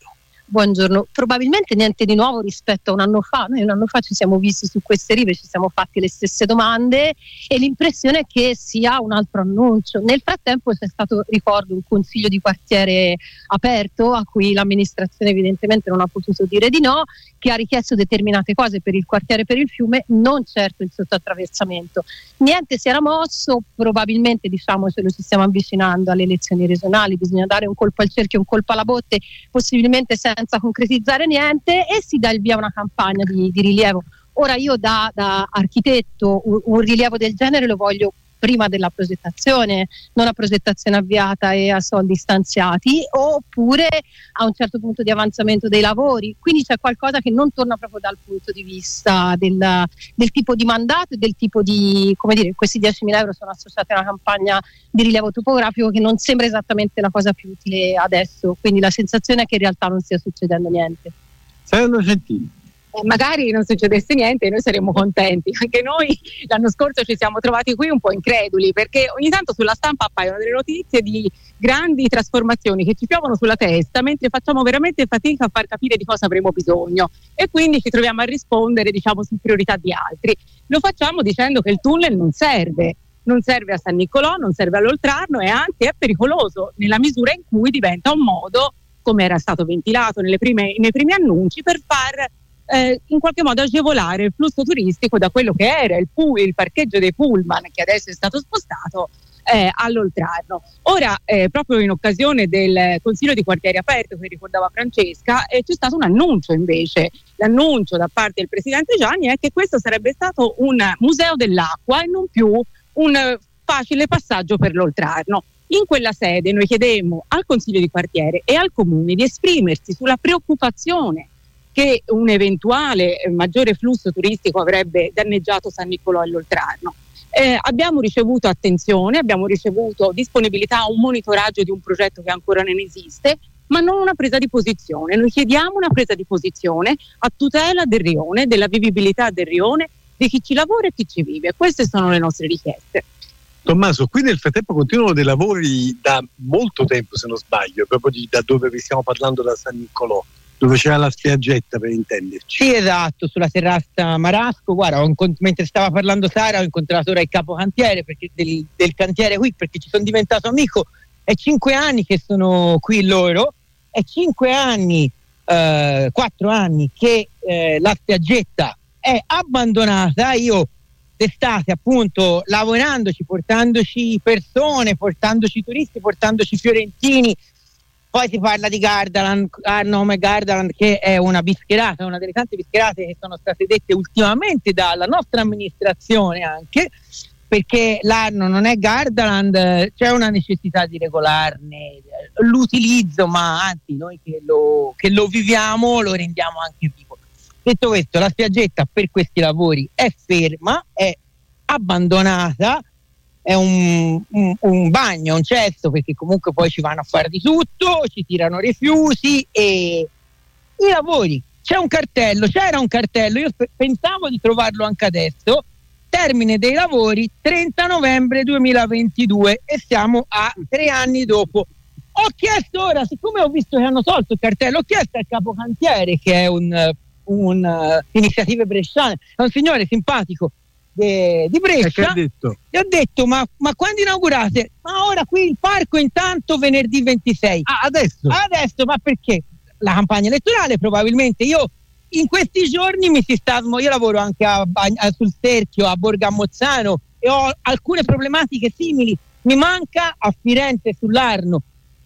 Buongiorno, probabilmente niente di nuovo rispetto a un anno fa. Noi un anno fa ci siamo visti su queste rive, ci siamo fatti le stesse domande e l'impressione è che sia un altro annuncio. Nel frattempo c'è stato, ricordo, un consiglio di quartiere aperto a cui l'amministrazione evidentemente non ha potuto dire di no, che ha richiesto determinate cose per il quartiere per il fiume, non certo il sottoattraversamento. Niente si era mosso, probabilmente diciamocelo ci stiamo avvicinando alle elezioni regionali, bisogna dare un colpo al cerchio, un colpo alla botte, possibilmente senza concretizzare niente, e si dà il via a una campagna di rilievo. Ora io da architetto un rilievo del genere lo voglio prima della progettazione, non a progettazione avviata e a soldi stanziati, oppure a un certo punto di avanzamento dei lavori. Quindi c'è qualcosa che non torna proprio dal punto di vista del tipo di mandato e del tipo di, come dire, questi 10.000 euro sono associati a una campagna di rilievo topografico che non sembra esattamente la cosa più utile adesso, quindi la sensazione è che in realtà non stia succedendo niente. Saranno gentili. Magari non succedesse niente e noi saremmo contenti. Anche noi l'anno scorso ci siamo trovati qui un po' increduli, perché ogni tanto sulla stampa appaiono delle notizie di grandi trasformazioni che ci piovono sulla testa mentre facciamo veramente fatica a far capire di cosa avremo bisogno, e quindi ci troviamo a rispondere, diciamo, su priorità di altri. Lo facciamo dicendo che il tunnel non serve a San Niccolò, non serve all'Oltrarno, e anzi è pericoloso nella misura in cui diventa un modo, come era stato ventilato nei primi annunci, per far in qualche modo agevolare il flusso turistico da quello che era il parcheggio dei pullman, che adesso è stato spostato all'Oltrarno. Ora, proprio in occasione del Consiglio di quartiere aperto che ricordava Francesca, c'è stato un annuncio invece. L'annuncio da parte del Presidente Gianni è che questo sarebbe stato un museo dell'acqua e non più un facile passaggio per l'Oltrarno. In quella sede noi chiedemmo al Consiglio di quartiere e al Comune di esprimersi sulla preoccupazione che un eventuale maggiore flusso turistico avrebbe danneggiato San Niccolò e l'Oltrarno. Abbiamo ricevuto attenzione, abbiamo ricevuto disponibilità a un monitoraggio di un progetto che ancora non esiste, ma non una presa di posizione. Noi chiediamo una presa di posizione a tutela del rione, della vivibilità del rione, di chi ci lavora e chi ci vive. Queste sono le nostre richieste. Tommaso, qui nel frattempo continuano dei lavori da molto tempo, se non sbaglio, proprio da dove vi stiamo parlando, da San Niccolò, dove c'era la spiaggetta, per intenderci. Sì, esatto, sulla terrazza Marasco. Guarda, mentre stava parlando Sara ho incontrato ora il capo cantiere del cantiere qui, perché ci sono diventato amico. È 5 anni che sono qui loro, è 5 anni, 4 anni che la spiaggetta è abbandonata. Io d'estate appunto lavorandoci, portandoci persone, portandoci turisti, portandoci fiorentini. Poi si parla di Gardaland, nome Gardaland, che è una bischerata, una delle tante bischerate che sono state dette ultimamente dalla nostra amministrazione, anche perché l'Arno non è Gardaland, c'è una necessità di regolarne l'utilizzo, ma anzi noi che lo viviamo lo rendiamo anche vivo. Detto questo, la spiaggetta per questi lavori è ferma, è abbandonata, è un bagno, un cesso, perché comunque poi ci vanno a fare di tutto, ci tirano rifiuti e i lavori. C'era un cartello, io pensavo di trovarlo anche adesso, termine dei lavori 30 novembre 2022 e siamo a 3 anni dopo. Ho chiesto ora, siccome ho visto che hanno tolto il cartello, ho chiesto al capocantiere, che è un'iniziativa bresciana, è un signore simpatico di Brescia, gli ho detto ma quando inaugurate? Ma ora qui il parco intanto venerdì 26. Adesso, ma perché? La campagna elettorale probabilmente. Io in questi giorni io lavoro anche sul Serchio, a Borgamozzano, e ho alcune problematiche simili. Mi manca a Firenze sull'Arno,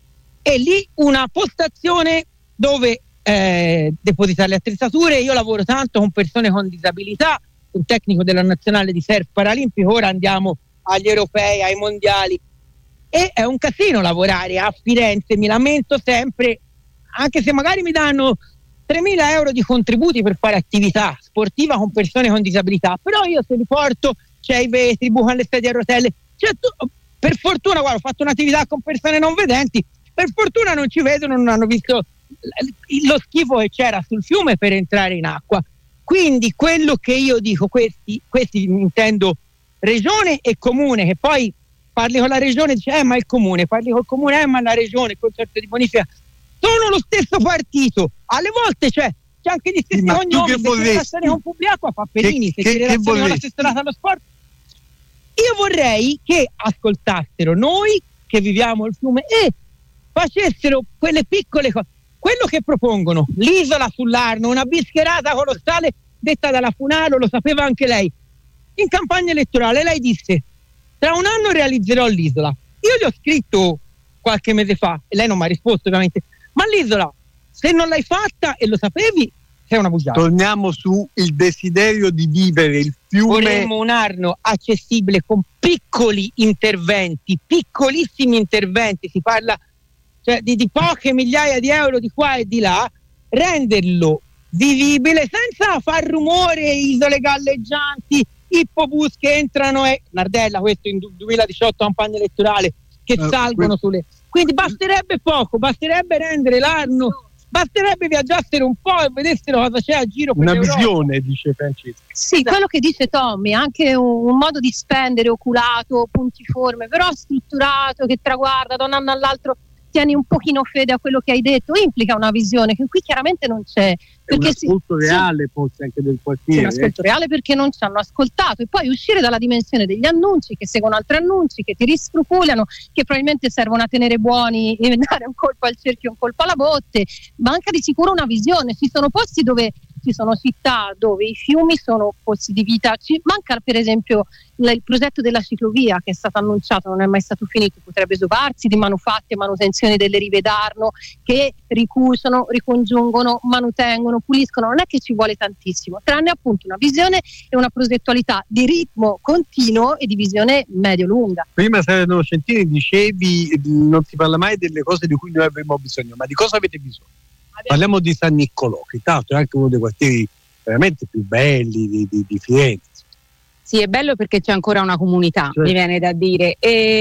e lì una postazione dove depositare le attrezzature. Io lavoro tanto con persone con disabilità, un tecnico della nazionale di surf paralimpico, ora andiamo agli europei, ai mondiali, e è un casino lavorare a Firenze. Mi lamento sempre, anche se magari mi danno 3.000 euro di contributi per fare attività sportiva con persone con disabilità, però io se li porto, c'è i vetri, bucano le sedie a rotelle, per fortuna, guarda, ho fatto un'attività con persone non vedenti, per fortuna non ci vedono, non hanno visto lo schifo che c'era sul fiume per entrare in acqua. Quindi quello che io dico, questi intendo regione e comune, che poi parli con la regione e dice ma il comune, parli col comune, ma la regione, il concerto di bonifica. sono lo stesso partito. Alle volte c'è anche gli stessi cognomi. Se si relazioni con Publiacqua fa Perini, se si relazioni con l'assessorato allo sport. Io vorrei che ascoltassero noi che viviamo il fiume e facessero quelle piccole cose. Quello che propongono, l'isola sull'Arno, una bischerata colossale detta dalla Funaro, lo sapeva anche lei. In campagna elettorale lei disse: tra un anno realizzerò l'isola. Io gli ho scritto qualche mese fa e lei non mi ha risposto ovviamente, ma l'isola, se non l'hai fatta e lo sapevi, sei una bugiarda. Torniamo su il desiderio di vivere il fiume. Vorremmo un Arno accessibile con piccoli interventi, piccolissimi interventi, si parla di poche migliaia di euro di qua e di là, renderlo vivibile senza far rumore, isole galleggianti, ippobus che entrano e Nardella, questo in 2018 campagna elettorale, che salgono sulle... Quindi basterebbe poco, basterebbe rendere l'Arno, basterebbe viaggiassero un po' e vedessero cosa c'è a giro per l'Europa. Visione, dice Francesca. Sì, quello che dice Tommy, anche un modo di spendere oculato, puntiforme, però strutturato, che traguarda da un anno all'altro. Tieni un pochino fede a quello che hai detto, implica una visione che qui chiaramente non c'è. Perché un ascolto reale forse anche del quartiere. Sì, un ascolto reale perché non ci hanno ascoltato, e poi uscire dalla dimensione degli annunci che seguono altri annunci, che ti riscrupuliano, che probabilmente servono a tenere buoni e dare un colpo al cerchio, un colpo alla botte. Manca di sicuro una visione. Ci sono posti dove ci sono città dove i fiumi sono posti di vita. Manca per esempio il progetto della ciclovia che è stato annunciato, non è mai stato finito, potrebbe esovarsi di manufatti e manutenzioni delle rive d'Arno che ricuciono, ricongiungono, manutengono, puliscono. Non è che ci vuole tantissimo, tranne appunto una visione e una progettualità di ritmo continuo e di visione medio-lunga. Prima Sara Nocentini dicevi non si parla mai delle cose di cui noi avremo bisogno, ma di cosa avete bisogno? Parliamo di San Niccolò, che tanto è anche uno dei quartieri veramente più belli di Firenze. Sì, è bello perché c'è ancora una comunità, mi viene da dire.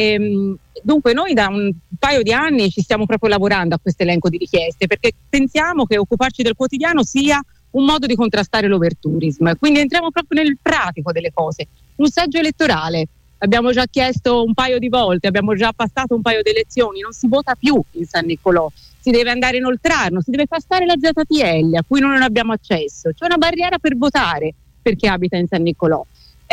Dunque noi da un paio di anni ci stiamo proprio lavorando a questo elenco di richieste, perché pensiamo che occuparci del quotidiano sia un modo di contrastare l'overtourism. Quindi entriamo proprio nel pratico delle cose. Un seggio elettorale, abbiamo già chiesto un paio di volte, abbiamo già passato un paio di elezioni, non si vota più in San Niccolò. Si deve andare in Oltrarno, si deve passare la ZTL a cui noi non abbiamo accesso. C'è una barriera per votare per chi abita in San Niccolò.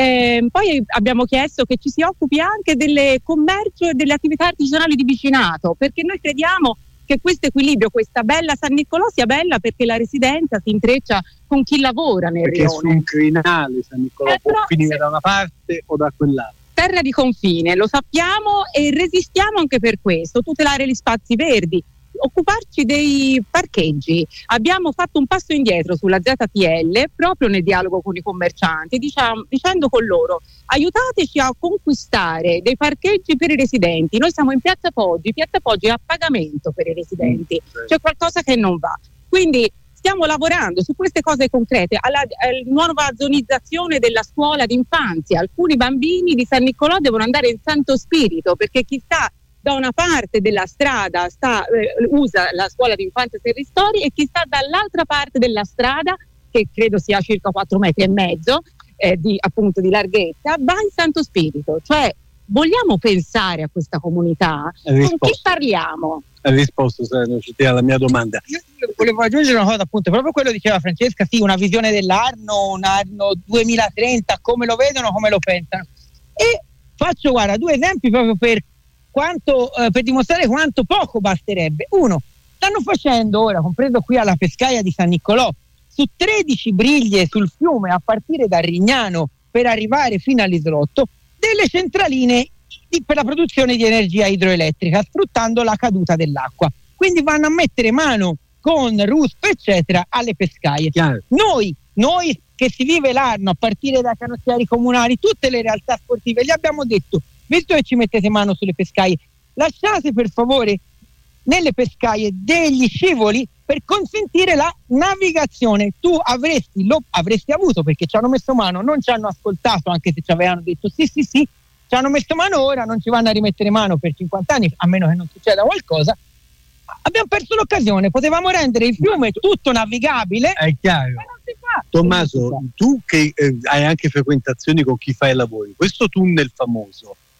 Poi abbiamo chiesto che ci si occupi anche del commercio e delle attività artigianali di vicinato, perché noi crediamo che questo equilibrio, questa bella San Niccolò sia bella perché la residenza si intreccia con chi lavora nel rione. Perché è su un crinale San Niccolò, può finire da una parte o da quell'altra. Terra di confine, lo sappiamo e resistiamo anche per questo, tutelare gli spazi verdi, occuparci dei parcheggi. Abbiamo fatto un passo indietro sulla ZTL proprio nel dialogo con i commercianti, dicendo con loro: aiutateci a conquistare dei parcheggi per i residenti. Noi siamo in Piazza Poggi è a pagamento per i residenti, c'è qualcosa che non va. Quindi stiamo lavorando su queste cose concrete, alla nuova zonizzazione della scuola d'infanzia. Alcuni bambini di San Niccolò devono andare in Santo Spirito perché chi sta da una parte della strada usa la scuola di infanzia St. Ristori e chi sta dall'altra parte della strada, che credo sia circa 4,5 metri di larghezza, va in Santo Spirito. Cioè vogliamo pensare a questa comunità? Con chi parliamo? Ha risposto alla mia domanda. Io volevo aggiungere una cosa, appunto, proprio quello diceva Francesca, sì, una visione dell'Arno, un Arno 2030, come lo vedono, come lo pensano. E faccio, due esempi proprio per dimostrare quanto poco basterebbe. Uno, stanno facendo ora, compreso qui alla Pescaia di San Niccolò, su 13 briglie sul fiume a partire da Rignano per arrivare fino all'isolotto, delle centraline per la produzione di energia idroelettrica sfruttando la caduta dell'acqua. Quindi vanno a mettere mano con RUSP eccetera alle pescaie. Noi che si vive l'Arno a partire da canottieri comunali, tutte le realtà sportive, gli abbiamo detto: visto che ci mettete mano sulle pescaie, lasciate per favore nelle pescaie degli scivoli per consentire la navigazione. Tu avresti avuto, perché ci hanno messo mano, non ci hanno ascoltato, anche se ci avevano detto sì, ci hanno messo mano, ora non ci vanno a rimettere mano per 50 anni, a meno che non succeda qualcosa. Abbiamo perso l'occasione, potevamo rendere il fiume tutto navigabile. È chiaro. Ma non si fa. Tommaso, tu che hai anche frequentazioni con chi fa i lavori, questo tunnel famoso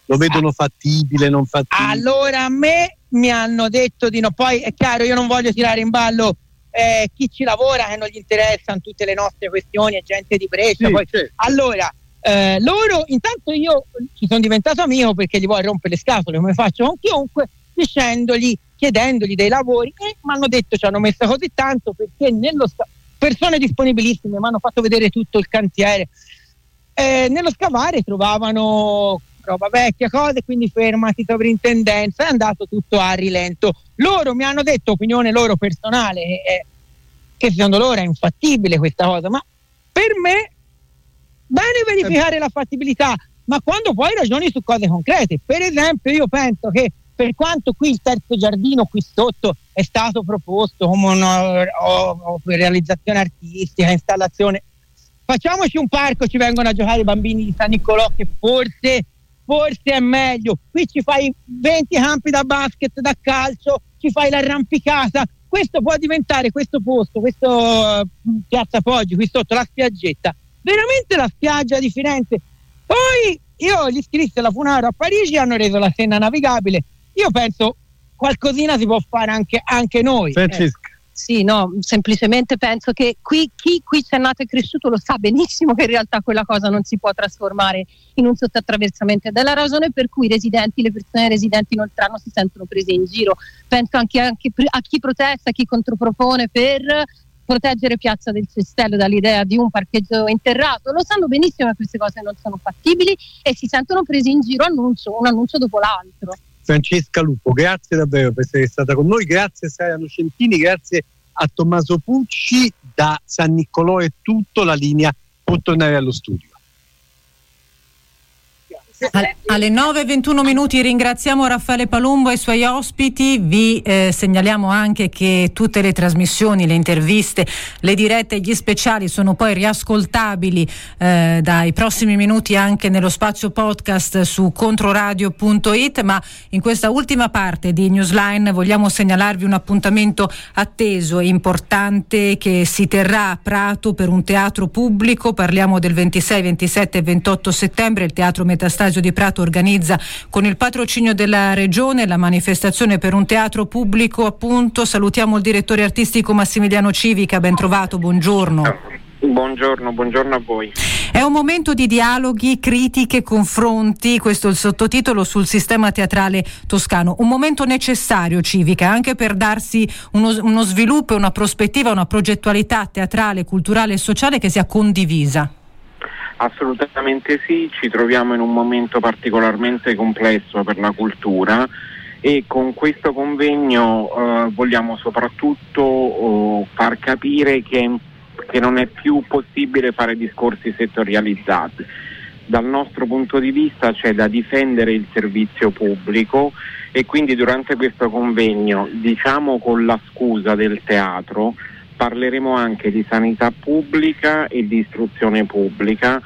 lo vedono fattibile, non fattibile? Allora a me mi hanno detto di no, poi è chiaro, io non voglio tirare in ballo chi ci lavora, che non gli interessano tutte le nostre questioni, è gente di Brescia, Sì, poi certo. allora loro, intanto io ci sono diventato amico perché gli vuoi rompere le scatole come faccio con chiunque, chiedendogli dei lavori, e mi hanno detto, ci hanno messo così tanto perché persone disponibilissime mi hanno fatto vedere tutto il cantiere, nello scavare trovavano roba vecchia, cose, quindi fermati sovrintendenza, è andato tutto a rilento. Loro mi hanno detto, opinione loro personale, che secondo loro è infattibile questa cosa, ma per me bene verificare la fattibilità, ma quando poi ragioni su cose concrete. Per esempio io penso che per quanto qui il terzo giardino qui sotto è stato proposto come una realizzazione artistica, installazione, facciamoci un parco, ci vengono a giocare i bambini di San Niccolò, che forse è meglio. Qui ci fai 20 campi da basket, da calcio, ci fai l'arrampicata. Questo può diventare, questo posto, Piazza Poggi, qui sotto la spiaggetta, veramente la spiaggia di Firenze. Poi io gli scrissi alla Funaro a Parigi, hanno reso la Senna navigabile. Io penso qualcosina si può fare anche noi. Francesca. Sì, no, semplicemente penso che chi qui c'è nato e cresciuto lo sa benissimo che in realtà quella cosa non si può trasformare in un sottoattraversamento, ed è la ragione per cui le persone residenti in Oltrarno si sentono prese in giro. Penso anche a chi protesta, a chi contropropone per proteggere Piazza del Cestello dall'idea di un parcheggio interrato. Lo sanno benissimo che queste cose non sono fattibili e si sentono presi in giro un annuncio dopo l'altro. Francesca Lupo, grazie davvero per essere stata con noi, grazie a Sara Nocentini, grazie a Tommaso Pucci. Da San Niccolò è tutto, la linea può tornare allo studio. Alle 9:21 ringraziamo Raffaele Palumbo e i suoi ospiti. Vi segnaliamo anche che tutte le trasmissioni, le interviste, le dirette e gli speciali sono poi riascoltabili dai prossimi minuti anche nello spazio podcast su controradio.it, ma in questa ultima parte di Newsline vogliamo segnalarvi un appuntamento atteso e importante che si terrà a Prato per un teatro pubblico. Parliamo del 26, 27 e 28 settembre. Il Teatro Metastasio di Prato organizza con il patrocinio della Regione la manifestazione per un teatro pubblico, appunto. Salutiamo il direttore artistico Massimiliano Civica, ben trovato, buongiorno. Buongiorno a voi. È un momento di dialoghi, critiche, confronti, questo è il sottotitolo, sul sistema teatrale toscano. Un momento necessario, Civica, anche per darsi uno sviluppo, una prospettiva, una progettualità teatrale, culturale e sociale che sia condivisa. Assolutamente sì, ci troviamo in un momento particolarmente complesso per la cultura e con questo convegno vogliamo soprattutto far capire che non è più possibile fare discorsi settorializzati. Dal nostro punto di vista c'è da difendere il servizio pubblico e quindi durante questo convegno, diciamo con la scusa del teatro, parleremo anche di sanità pubblica e di istruzione pubblica,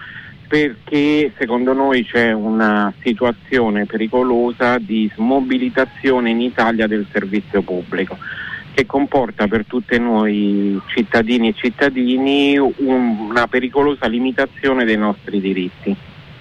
perché secondo noi c'è una situazione pericolosa di smobilitazione in Italia del servizio pubblico, che comporta per tutte noi cittadini e cittadini una pericolosa limitazione dei nostri diritti.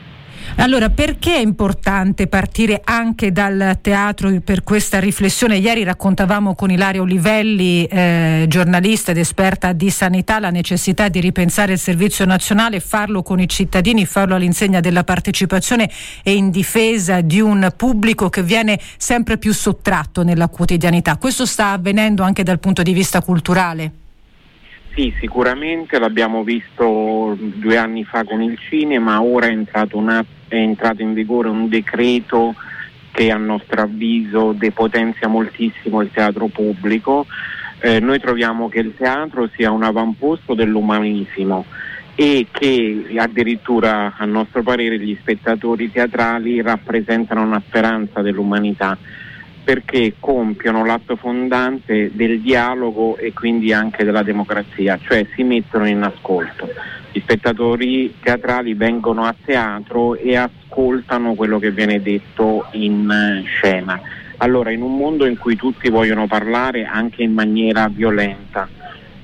Allora, perché è importante partire anche dal teatro per questa riflessione? Ieri raccontavamo con Ilaria Olivelli, giornalista ed esperta di sanità, la necessità di ripensare il servizio nazionale, farlo con i cittadini, farlo all'insegna della partecipazione e in difesa di un pubblico che viene sempre più sottratto nella quotidianità. Questo sta avvenendo anche dal punto di vista culturale? Sì, sicuramente l'abbiamo visto 2 anni fa con il cinema, ora è entrato in vigore un decreto che a nostro avviso depotenzia moltissimo il teatro pubblico. Noi troviamo che il teatro sia un avamposto dell'umanesimo e che addirittura a nostro parere gli spettatori teatrali rappresentano una speranza dell'umanità, perché compiono l'atto fondante del dialogo e quindi anche della democrazia, cioè si mettono in ascolto. Gli spettatori teatrali vengono a teatro e ascoltano quello che viene detto in scena. Allora, in un mondo in cui tutti vogliono parlare anche in maniera violenta,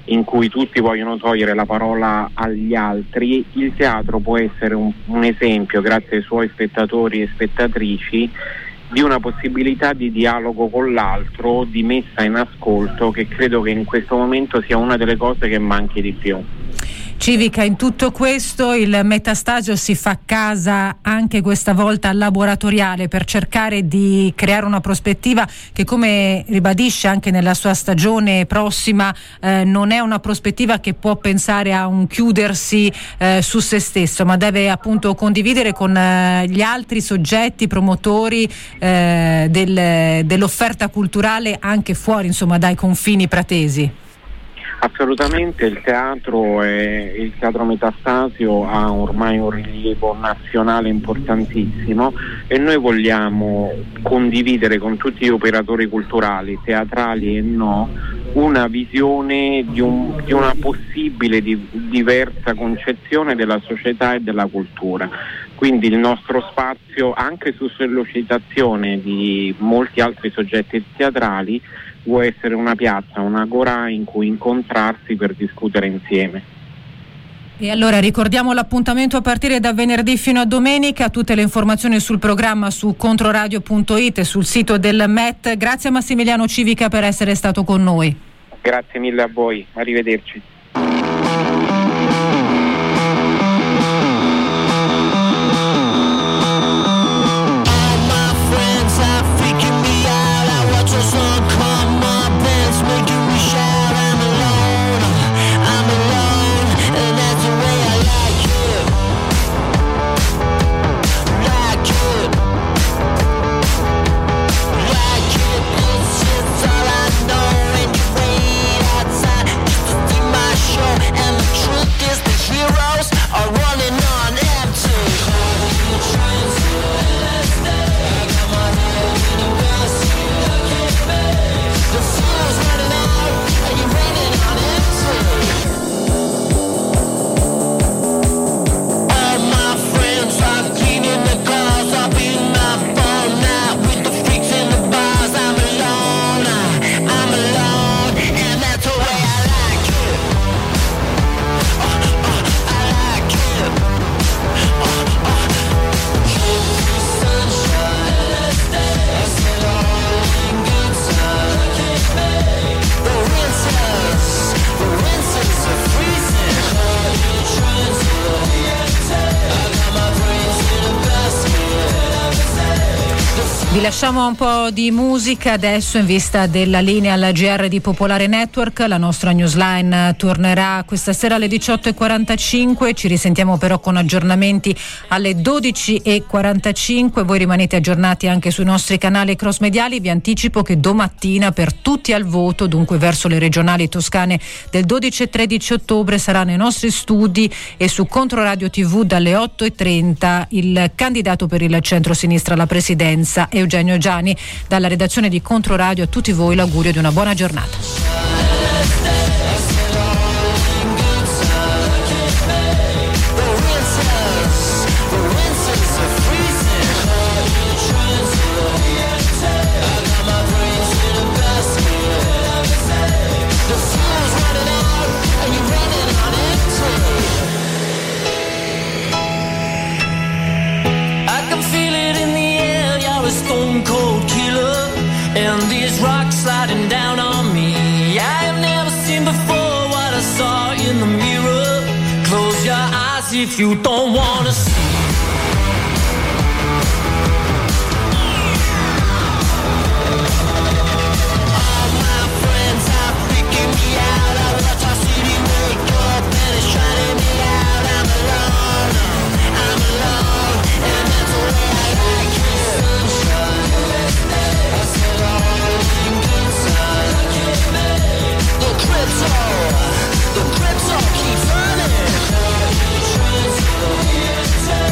in cui tutti vogliono togliere la parola agli altri, il teatro può essere un esempio, grazie ai suoi spettatori e spettatrici, di una possibilità di dialogo con l'altro, di messa in ascolto, che credo che in questo momento sia una delle cose che manchi di più. Civica, in tutto questo il Metastasio si fa casa anche questa volta laboratoriale per cercare di creare una prospettiva che, come ribadisce anche nella sua stagione prossima, non è una prospettiva che può pensare a un chiudersi su se stesso, ma deve appunto condividere con gli altri soggetti promotori dell'offerta culturale anche fuori, insomma, dai confini pratesi. Assolutamente, il teatro Metastasio ha ormai un rilievo nazionale importantissimo e noi vogliamo condividere con tutti gli operatori culturali, teatrali e no, una visione di una possibile diversa concezione della società e della cultura. Quindi il nostro spazio, anche su sollecitazione di molti altri soggetti teatrali, vuole essere una piazza, un'agora in cui incontrarsi per discutere insieme. E allora ricordiamo l'appuntamento a partire da venerdì fino a domenica, tutte le informazioni sul programma su controradio.it e sul sito del Met. Grazie a Massimiliano Civica per essere stato con noi. Grazie mille a voi, arrivederci. Vi lasciamo un po' di musica adesso in vista della linea alla GR di Popolare Network. La nostra newsline tornerà questa sera alle 18:45, ci risentiamo però con aggiornamenti alle 12:45. Voi rimanete aggiornati anche sui nostri canali cross mediali. Vi anticipo che domattina per tutti al voto, dunque verso le regionali toscane del 12 e 13 ottobre, sarà nei nostri studi e su Controradio TV dalle 8:30 il candidato per il centro-sinistra alla presidenza Eugenio Giani. Dalla redazione di Controradio a tutti voi l'augurio di una buona giornata. Stone cold killer, and these rocks sliding down on me. I have never seen before what I saw in the mirror. Close your eyes if you don't wanna see. All my friends are freaking me out. I watch our city wake up and it's shutting me out. I'm alone, and that's the way I like it. The crypto keeps running.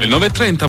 Il 9.30.